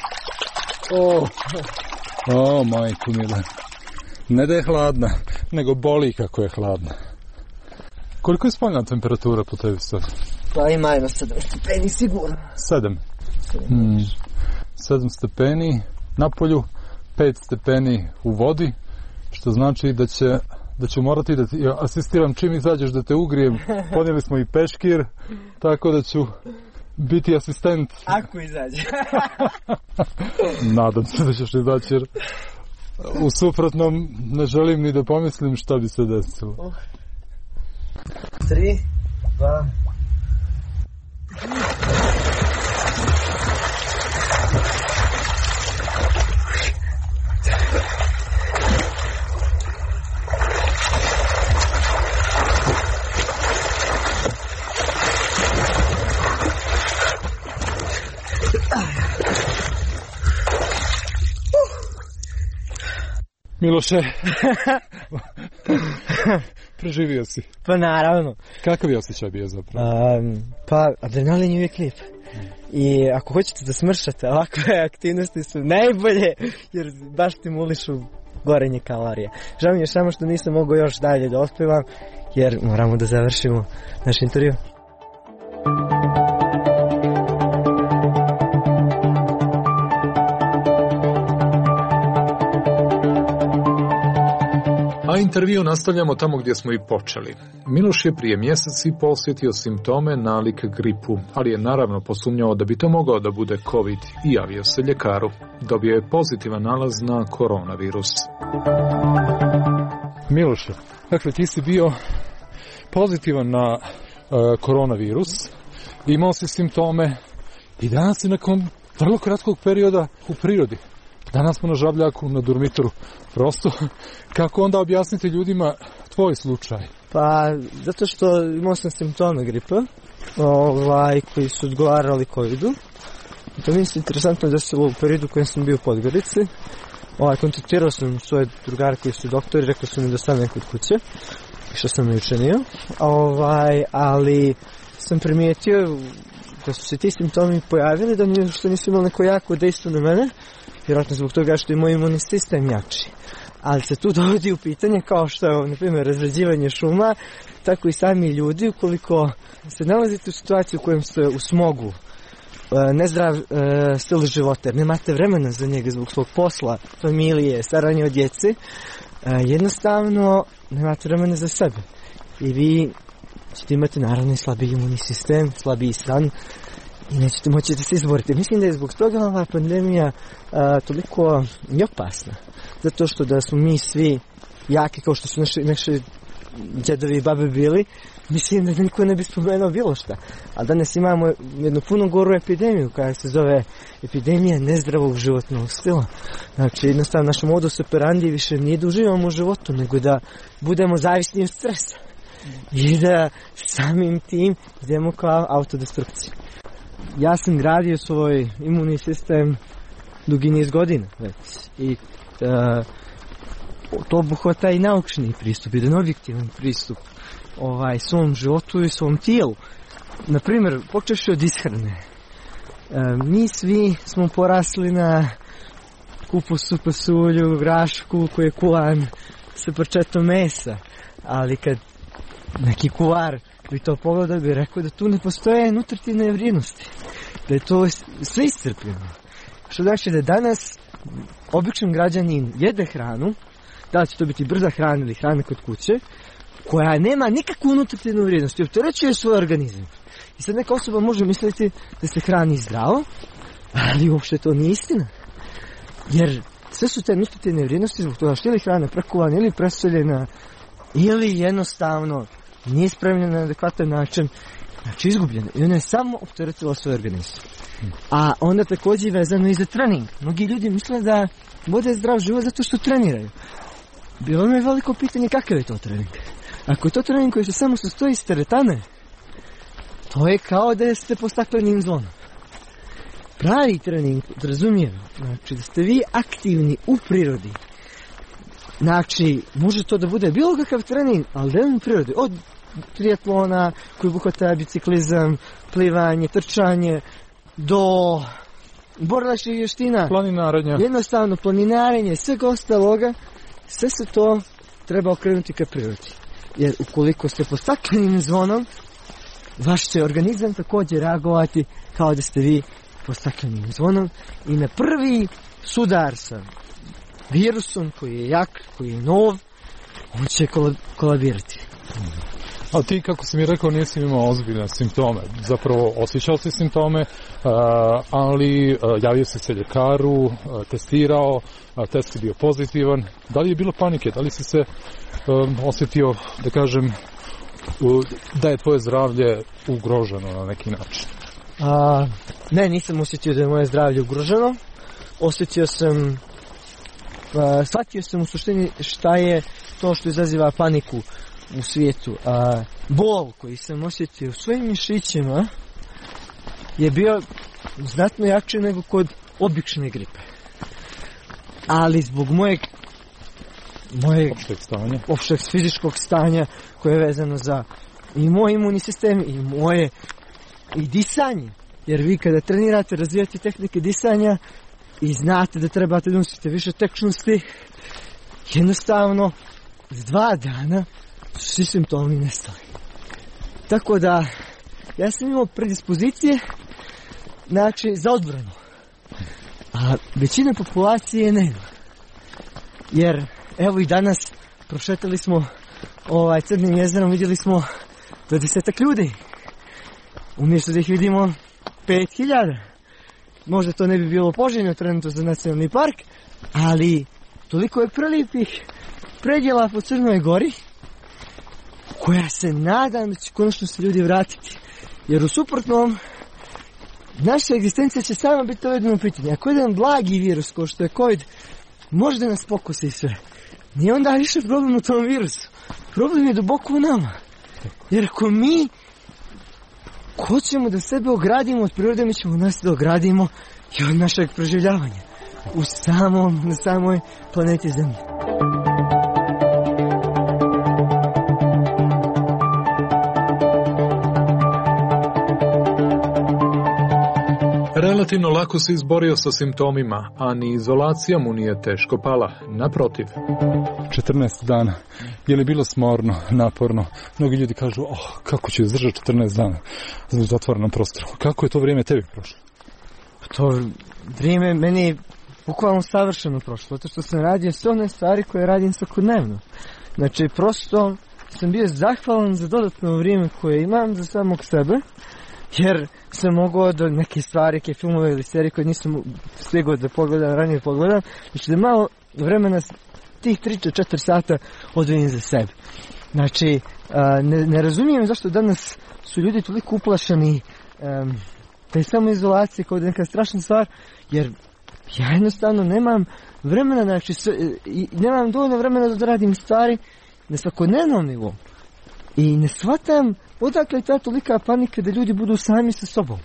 O, majku mila. Ne da je hladna, nego boli kako je hladna. Koliko je spoljna temperatura po tebi sad? Pa ima jedno 7 stepeni sigurno. 7? 7 stepeni na polju, 5 stepeni u vodi, što znači da ću morati da ti asistiram čim izađeš da te ugrijem. Podnijeli smo i peškir, tako da ću biti asistent. Ako izađe. Nadam se da ćeš izaći, jer u suprotnom ne želim ni da pomislim šta bi se desilo. 3, 2... Miloše, preživio si. Pa naravno. Kakav je osjećaj bio zapravo? Pa adrenalin je uvijek lijep. I ako hoćete da smršate, ovakve aktivnosti su najbolje, jer baš stimulišu gorenje kalorija. Žao mi je samo što nisam mogao još dalje da otplivam, jer moramo da završimo naš intervju. A intervju nastavljamo tamo gdje smo i počeli. Miloš je prije mjeseci posjetio simptome nalik gripu, ali je naravno posumnjao da bi to mogao da bude COVID i javio se ljekaru. Dobio je pozitivan nalaz na koronavirus. Miloše, dakle ti si bio pozitivan na koronavirus, imao si simptome i danas si nakon vrlo kratkog perioda u prirodi. Danas smo na Žabljaku, na dormitoru. Prosto, kako onda objasniti ljudima tvoj slučaj? Pa, zato što imao sam simptome gripe, koji su odgovarali COVID-u. To mi je interesantno da se u periodu kojem sam bio u Podgorici. Kontaktirao sam svoje drugare koji su doktori, rekli su mi da stanem kod kuće, što sam mi učinio, ali sam primijetio da su se ti simptomi pojavili, da što nisu imali neko jako dejstvo na mene, vjerojatno zbog toga što je moj imunni sistem jači. Ali se tu dovodi u pitanje kao što je, na primjer, razrađivanje šuma, tako i sami ljudi, ukoliko se nalazite u situaciji u kojem ste u smogu, nezdrav stil života, jer nemate vremena za njega zbog svog posla, familije, staranja o djeci, jednostavno nemate vremena za sebe. I vi ćete imati naravno i slabiji imunni sistem, slabiji san i nećete moći da se izborite. Mislim da je zbog toga ova pandemija toliko i opasna. Zato što da smo mi svi jaki kao što su naši djedovi i babe bili, mislim da niko ne bi spomenuo bilo šta. A danas imamo jednu puno goru epidemiju koja se zove epidemija nezdravog životnog stila. Znači jednostavno naš modus operandi više nije da uživamo u životu, nego da budemo zavisni od stresa. I da samim tim idemo kao autodestrukciju. Ja sam gradio svoj imunni sistem dugi niz godina već. I to obuhvata i naučni pristup, jedan objektivan pristup svom životu i svom tijelu. Naprimjer, počevši od ishrane. Mi svi smo porasli na kupusu, pasulju, grašku koji je kuvan sa parčetom mesa, ali kad neki kuvar bi to pogledao bi rekao da tu ne postoje nutritivne vrijednosti, da je to sve iscrpljeno. Što znači da danas običan građanin jede hranu, da li će to biti brza hrana ili hrana kod kuće, koja nema nikakvu nutritivnu vrijednost i opterećuje svoj organizam. I sad neka osoba može misliti da se hrani zdravo, ali uopšte to nije istina. Jer sve su te nutritivne vrijednosti zbog toga što ili hrana prekuvana ili presoljena ili jednostavno nije spremljena na adekvatan način, znači izgubljena. I ona je samo opteretila svoj organizam. A onda također vezano i za trening. Mnogi ljudi misle da vode zdrav život zato što treniraju. Bilo mi je veliko pitanje kakav je to trening. Ako je to trening koji se samo sastoji iz teretane, to je kao da ste po staklenim zvonom. Pravi trening, razumijem, znači da ste vi aktivni u prirodi. Znači, može to da bude bilo kakav trening, ali da je u prirodi. Od triatlona, koji obuhvata biciklizam, plivanje, trčanje, do borilačkih vještina. Planinarenja. Jednostavno, planinarenje, svega ostaloga, sve se to treba okrenuti ka prirodi. Jer ukoliko ste pod staklenim zvonom, vaš će organizam također reagovati kao da ste vi pod staklenim zvonom i na prvi sudar sa virusom koji je jak, koji je nov, on će kolabirati. A ti, kako si mi rekao, nisi imao ozbiljne simptome. Zapravo osjećao si simptome, ali javio si se ljekaru, testirao, test je bio pozitivan. Da li je bilo panike? Da li si se osjetio, da kažem, da je tvoje zdravlje ugroženo na neki način? Ne, nisam osjetio da je moje zdravlje ugroženo. Osjetio sam, shvatio sam u suštini šta je to što izaziva paniku u svijetu. Bol koji sam osjetio u svojim mišićima je bio znatno jači nego kod obične gripe. Ali zbog mojeg opšteg fizičkog stanja koje je vezano za i moj imunni sistem i moje i disanje. Jer vi kada trenirate, razvijate tehnike disanja i znate da trebate da nosite više tečnosti, jednostavno s 2 dana su svi simptomi nestali. Tako da ja sam imao predispozicije, znači, za odbranu. A većina populacije nema. Jer evo i danas prošetali smo Crnim jezerom, vidjeli smo 20 ljudi. Umjesto da ih vidimo 5000. Možda to ne bi bilo poželjno trenutno za nacionalni park, ali toliko je prelijepih predjela po Crnoj Gori, koja se nadam da će konačno se ljudi vratiti. Jer u suprotnom, naša egzistencija će sama biti dovedena u pitanje. Ako je jedan blagi virus kao što je COVID, možda nas pokusi sve. Nije onda više problem u tom virusu. Problem je duboko u nama. Jer ako mi hoćemo da sebe ogradimo od prirode, mi ćemo nas da ogradimo i od našeg preživljavanja. Na samoj planeti Zemlji. Relativno lako se izborio sa simptomima, a ni izolacija mu nije teško pala. Naprotiv. 14 dana. Je li bilo smorno, naporno? Mnogi ljudi kažu, kako ću izdržati 14 dana u zatvorenom prostoru. Kako je to vrijeme tebi prošlo? To vrijeme meni je bukvalno savršeno prošlo, zato što sam radio sve one stvari koje radim svakodnevno. Znači, prosto sam bio zahvalan za dodatno vrijeme koje imam za samog sebe, jer sam mogao da neke stvari, neke filmove ili serije koje nisam stigao da pogledam, ranije pogledam, znači da malo vremena tih 3-4 sata odvojim za sebe. Znači, ne razumijem zašto danas su ljudi toliko uplašeni te samoizolacije kao da je neka strašna stvar, jer ja jednostavno nemam vremena, znači nemam dovoljno vremena da radim stvari na svakodnevnom nivou. I ne shvatam odakle je ta tolika panika da ljudi budu sami sa sobom.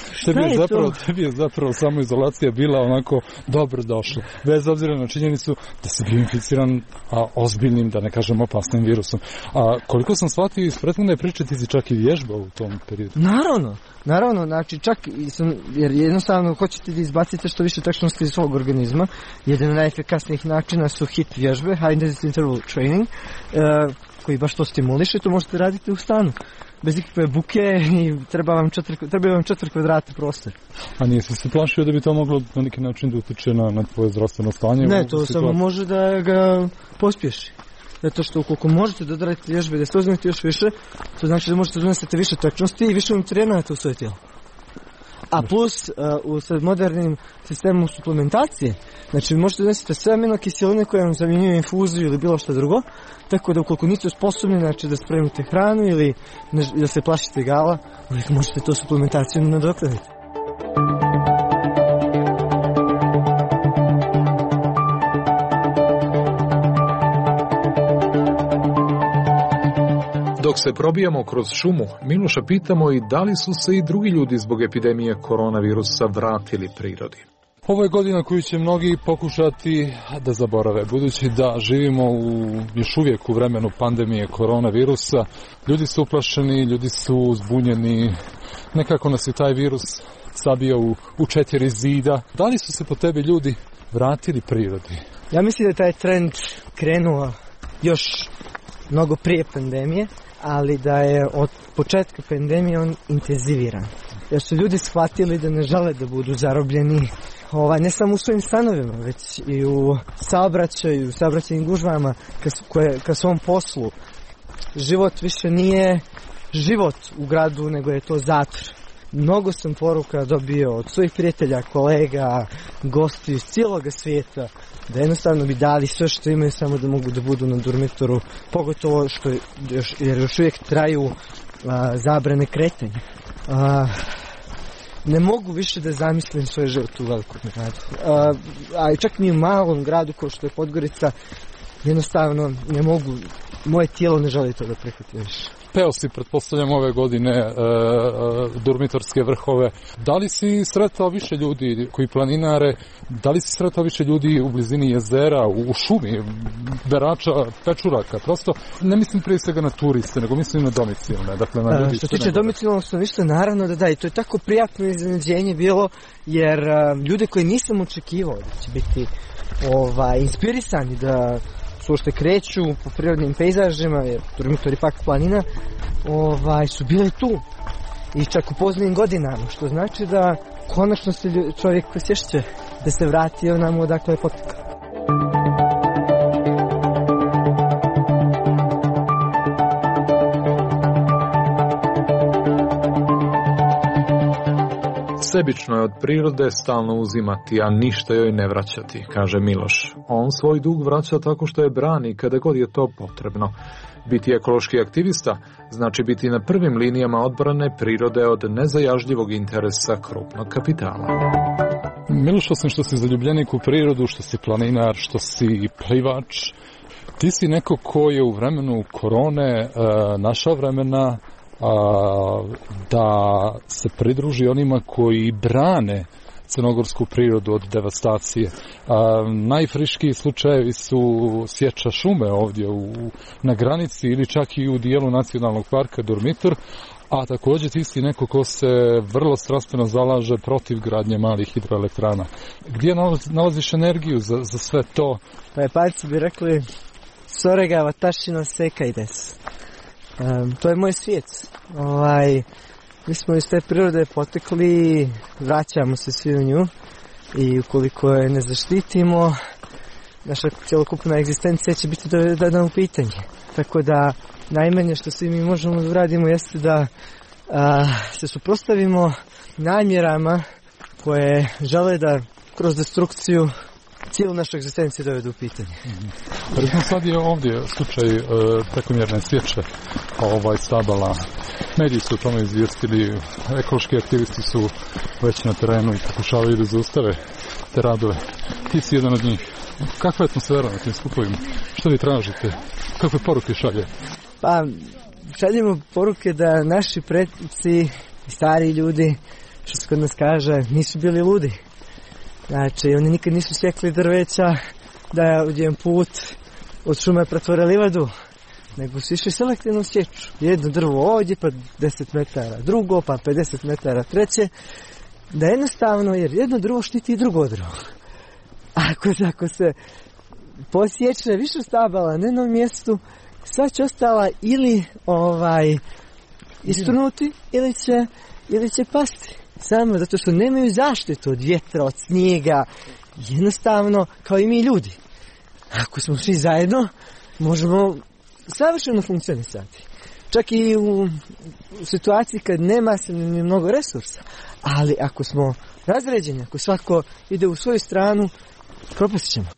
Tebi je zapravo samoizolacija bila onako dobro došla. Bez obzira na činjenicu da si bio inficiran ozbiljnim, da ne kažem opasnim virusom. A koliko sam shvatio iz prethodne priče, ti si čak i vježbao u tom periodu. Naravno, znači čak jer jednostavno hoćete da izbacite što više tečnosti iz svog organizma. Jedan od najefikasnijih načina su HIIT vježbe, High Intensity Interval Training, koji baš to stimuliše, to možete raditi u stanu. Bez ikakve buke i treba vam 4 kvadrata prostor. A nisi se plašio da bi to moglo na neki način da utiče na tvoje zdravstveno stanje? Ne, to samo može da ga pospješi. Zato što ukoliko možete da odradite vježbe, da se uzmete još više, to znači da možete da donesete više tečnosti i više trenirate u svoje tijelo. A plus, u modernim sistemom suplementacije, znači možete donesiti sve aminokiseline koje vam zamjenjuju infuziju ili bilo što drugo, tako da ukoliko niste sposobni, znači da spremite hranu ili da se plašite gala, uvijek možete to suplementacijom nadoknaditi. Dok se probijamo kroz šumu, Miloša pitamo i da li su se i drugi ljudi zbog epidemije koronavirusa vratili prirodi. Ovo je godina koju će mnogi pokušati da zaborave, budući da živimo još uvijek u vremenu pandemije koronavirusa. Ljudi su uplašeni, ljudi su zbunjeni, nekako nas je taj virus sabio u 4 zida. Da li su se po tebi ljudi vratili prirodi? Ja mislim da je taj trend krenuo još mnogo prije pandemije, ali da je od početka pandemije on intenziviran. Jer su ljudi shvatili da ne žele da budu zarobljeni ne samo u svojim stanovima, već i u saobraćaju, u saobraćajnim gužvama ka svom poslu. Život više nije život u gradu, nego je to zatvor. Mnogo sam poruka dobio od svojih prijatelja, kolega, gosti iz cijeloga svijeta, da jednostavno bi dali sve što imaju samo da mogu da budu na dormitoru, pogotovo jer još uvijek traju zabrane kretanja. Ne mogu više da zamislim svoj život u velikom gradu. A čak ni u malom gradu kao što je Podgorica, jednostavno ne mogu, moje tijelo ne želi to da prihvati više. Peo si, pretpostavljam, ove godine dormitorske vrhove. Da li si sretao više ljudi koji planinare? Da li si sretao više ljudi u blizini jezera, u šumi, berača, pečuraka? Prosto ne mislim prije svega na turiste, nego mislim na domicilne. Dakle, na ljudi što tiče domicilnog stanovništva, naravno da i to je tako prijatno iznenađenje bilo, jer ljude koje nisam očekivao da će biti inspirisani da što kreću po prirodnim pejzažima, jer dormitor je pak planina, su bile tu. I čak u poznijim godinama, što znači da konačno se čovjek posješće da se vrati onamo odakle je potekao. Sebično je od prirode stalno uzimati, a ništa joj ne vraćati, kaže Miloš. On svoj dug vraća tako što je brani kada god je to potrebno. Biti ekološki aktivista znači biti na prvim linijama odbrane prirode od nezajažljivog interesa krupnog kapitala. Miloš, osim što si zaljubljenik u prirodu, što si planinar, što si plivač, ti si neko ko je u vremenu korone našao vremena da se pridruži onima koji brane crnogorsku prirodu od devastacije. Najfriškiji slučajevi su sječa šume ovdje na granici ili čak i u dijelu nacionalnog parka Durmitor, a također ti si neko ko se vrlo strastveno zalaže protiv gradnje malih hidroelektrana. Gdje nalaziš energiju za sve to? Pa Japanci bi rekli sorega watashi no sekai desu. To je moj svijet. Mi smo iz te prirode potekli, vraćamo se svi u nju i ukoliko je ne zaštitimo, naša cjelokupna egzistencija će biti dovedena u pitanje. Tako da najmanje što svi mi možemo da uradimo jeste da se suprotstavimo namjerama koje žele da kroz destrukciju cijelu našu egzistenciju dovedu u pitanje. Recimo sad je ovdje slučaj prekomjerne sječe stabala. Mediji su o tome izvijestili, ekološki aktivisti su već na terenu i pokušavaju da zaustave te radove. Ti si jedan od njih. Kakva je atmosfera na tim skupovima? Što vi tražite? Kakve poruke šalje? Pa, šaljemo poruke da naši pretnici i stari ljudi, što se kod nas kaže, nisu bili ludi. Znači, oni nikad nisu sjekli drveća da u jedan put od šume pretvore livadu, nego su išli selektivno sječu. Jedno drvo ovdje, pa 10 metara drugo, pa 50 metara treće. Da jednostavno, jer jedno drvo štiti i drugo drvo. Ako se posječe više stabala na jednom mjestu, sva će ostala ili istrunuti ili će pasti. Samo zato što nemaju zaštitu od vjetra, od snijega, jednostavno kao i mi ljudi. Ako smo svi zajedno, možemo savršeno funkcionisati. Čak i u situaciji kad nema se ni mnogo resursa. Ali ako smo razređeni, ako svako ide u svoju stranu, propast ćemo.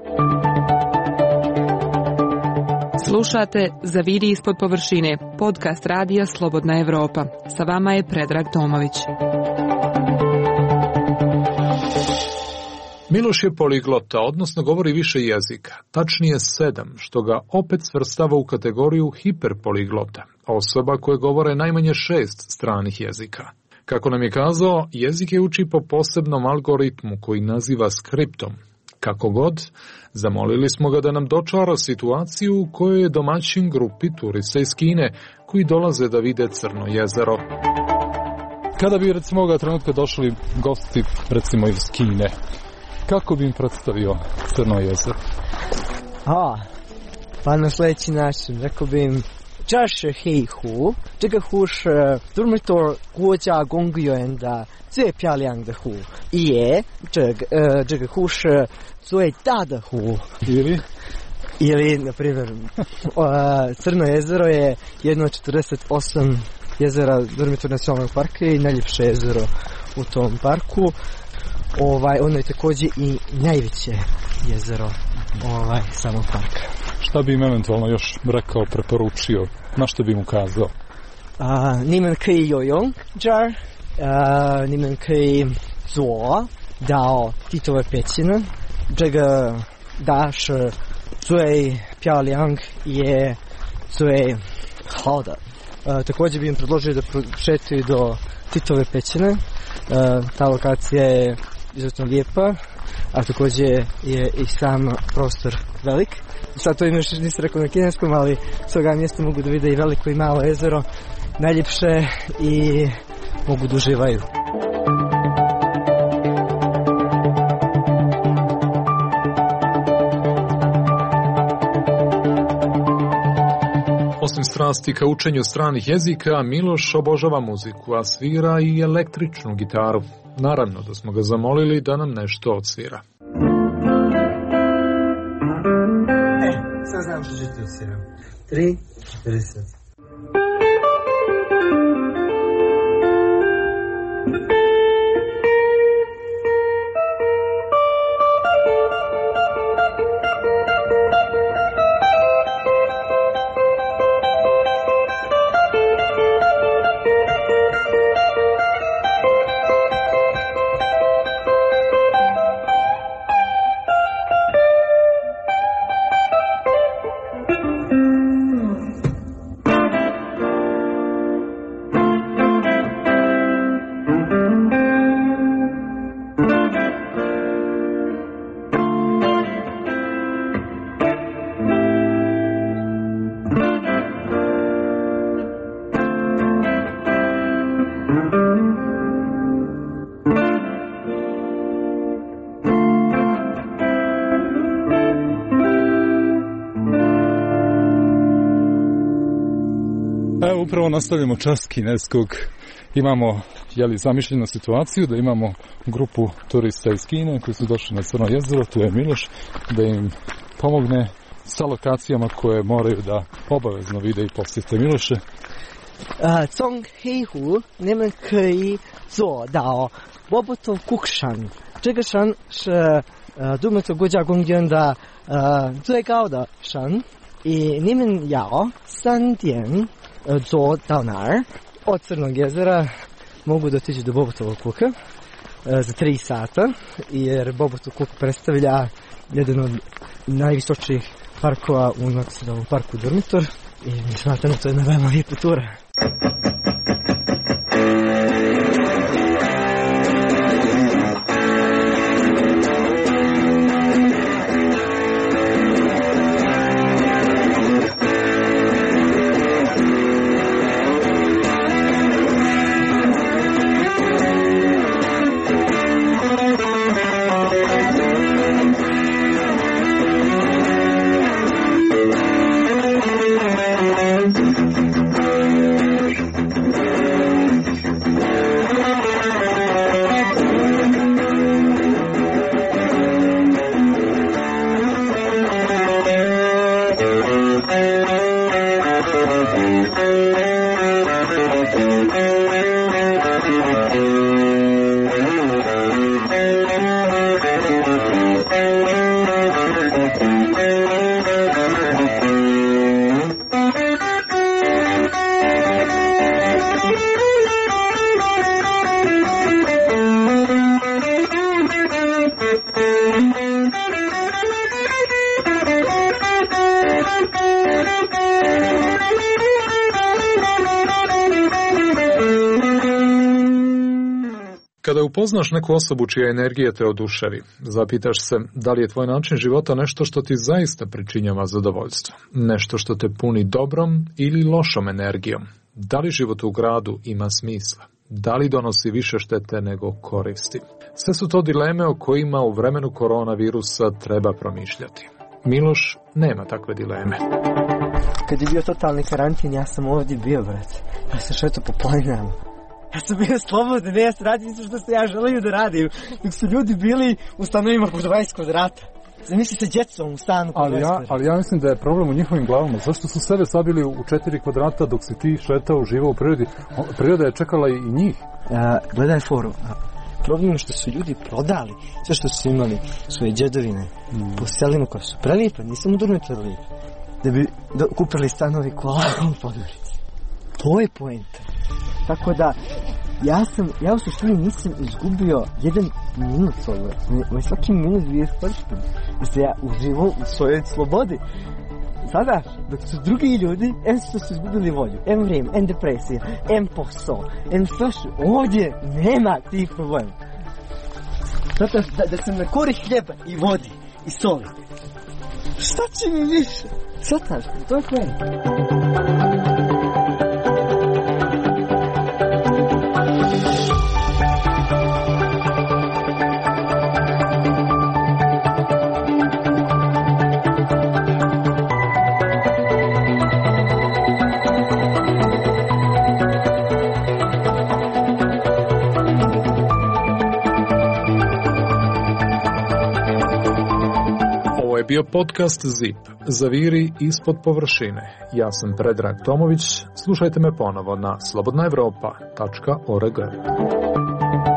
Slušate Zaviri ispod površine, podcast radija Slobodna Evropa. Sa vama je Predrag Tomović. Miloš je poliglota, odnosno govori više jezika, tačnije 7, što ga opet svrstava u kategoriju hiperpoliglota, osoba koje govore najmanje 6 stranih jezika. Kako nam je kazao, jezike uči po posebnom algoritmu koji naziva skriptom. Kako god, zamolili smo ga da nam dočara situaciju u kojoj je domaćin grupi turista iz Kine koji dolaze da vide Crno jezero. Kada bi recimo ovoga trenutka došli gosti recimo iz Kine, kako bi im predstavio Crno jezero? Pa na sljedeći način, rekao bi im 这是黑湖，这个湖是Durmitor 国家公园的最漂亮的湖，也这个湖是最大的湖。Ili, na primjer, Crno jezero je jedno od 48 jezera Durmitor nacionalnog parka i najljepše jezero u tom parku. Ono je također i najveće jezero samog parka. Šta bi im eventualno još rekao, preporučio? Na što bi mu kazao? 你们可以游泳这儿，你们可以坐到地头的pećina，这个大是最漂亮也最好的。Također bi im predložio da šetaju do Titove pećine. Ta lokacija je izuzetno lijepa, a također je i sam prostor velik. Sad to još nisam rekao na kineskom, ali s toga mjesta mogu da vide i veliko i malo jezero, najljepše, i mogu da uživaju. Osim strasti ka učenju stranih jezika, Miloš obožava muziku, a svira i električnu gitaru. Naravno da smo ga zamolili da nam nešto odsvira. Sad znam što ću ti odsviram. 3:40. Evo, upravo nastavljamo čas kineskog. Imamo zamišljenu situaciju da imamo grupu turista iz Kine koji su došli na Crno jezero, tu je Miloš, da im pomogne sa lokacijama koje moraju da obavezno vide i posjete. Miloše? 从黑湖你们可以坐到波波头谷山，这个山是杜木图国家公园的最高的山，你们要3点坐到那儿。Od Crnog jezera mogu dotići do Bobotovog kuka za 3 sata, jer Bobotov kuk predstavlja jedan od najvisočijih parkova u nacionalnom parku Durmitor i smatram da to je jedna veoma lijepa tura. Kada upoznaš neku osobu čija energija te oduševi, zapitaš se da li je tvoj način života nešto što ti zaista pričinjava zadovoljstvo, nešto što te puni dobrom ili lošom energijom, da li život u gradu ima smisla, da li donosi više štete nego koristi. Sve su to dileme o kojima u vremenu koronavirusa treba promišljati. Miloš nema takve dileme. Kad je bio totalni karantin, ja sam ovdje bio, brate. Ja sam šetao po planinama. Ja sam bio slobodan, ja sam radio što sam ja želio da radim. Dok su ljudi bili u stanovima po 20 kvadrata. Zamisli sa djecom u stanu po 20 kvadrata. Ali ja mislim da je problem u njihovim glavama. Zašto su sebe sabili u 4 kvadrata dok si ti šetao, živao u prirodi? Priroda je čekala i njih. Gledaj foru. Problem je što su ljudi prodali sve što su imali, svoje džedovine, po selima koja su prelijepa, nisam u Durmitoru lijepa, da bi kupili stanovi kola u Podgorici. To je poenta. Tako da, ja u suštini nisam izgubio 1 minut svoje. Svaki minut bio iskorišten. Da se ja uživo u svojoj slobodi. Sada, dok su drugi ljudi, što su izgubili volju, vrijeme, depresija, posao, sve ovdje nema tih problema. Zato da sam na kori hljeba i vodi i soli. Šta će mi više? Svataš, to je poenta. Bio podcast ZIP, Zaviri ispod površine. Ja sam Predrag Tomović, slušajte me ponovo na slobodnaevropa.org.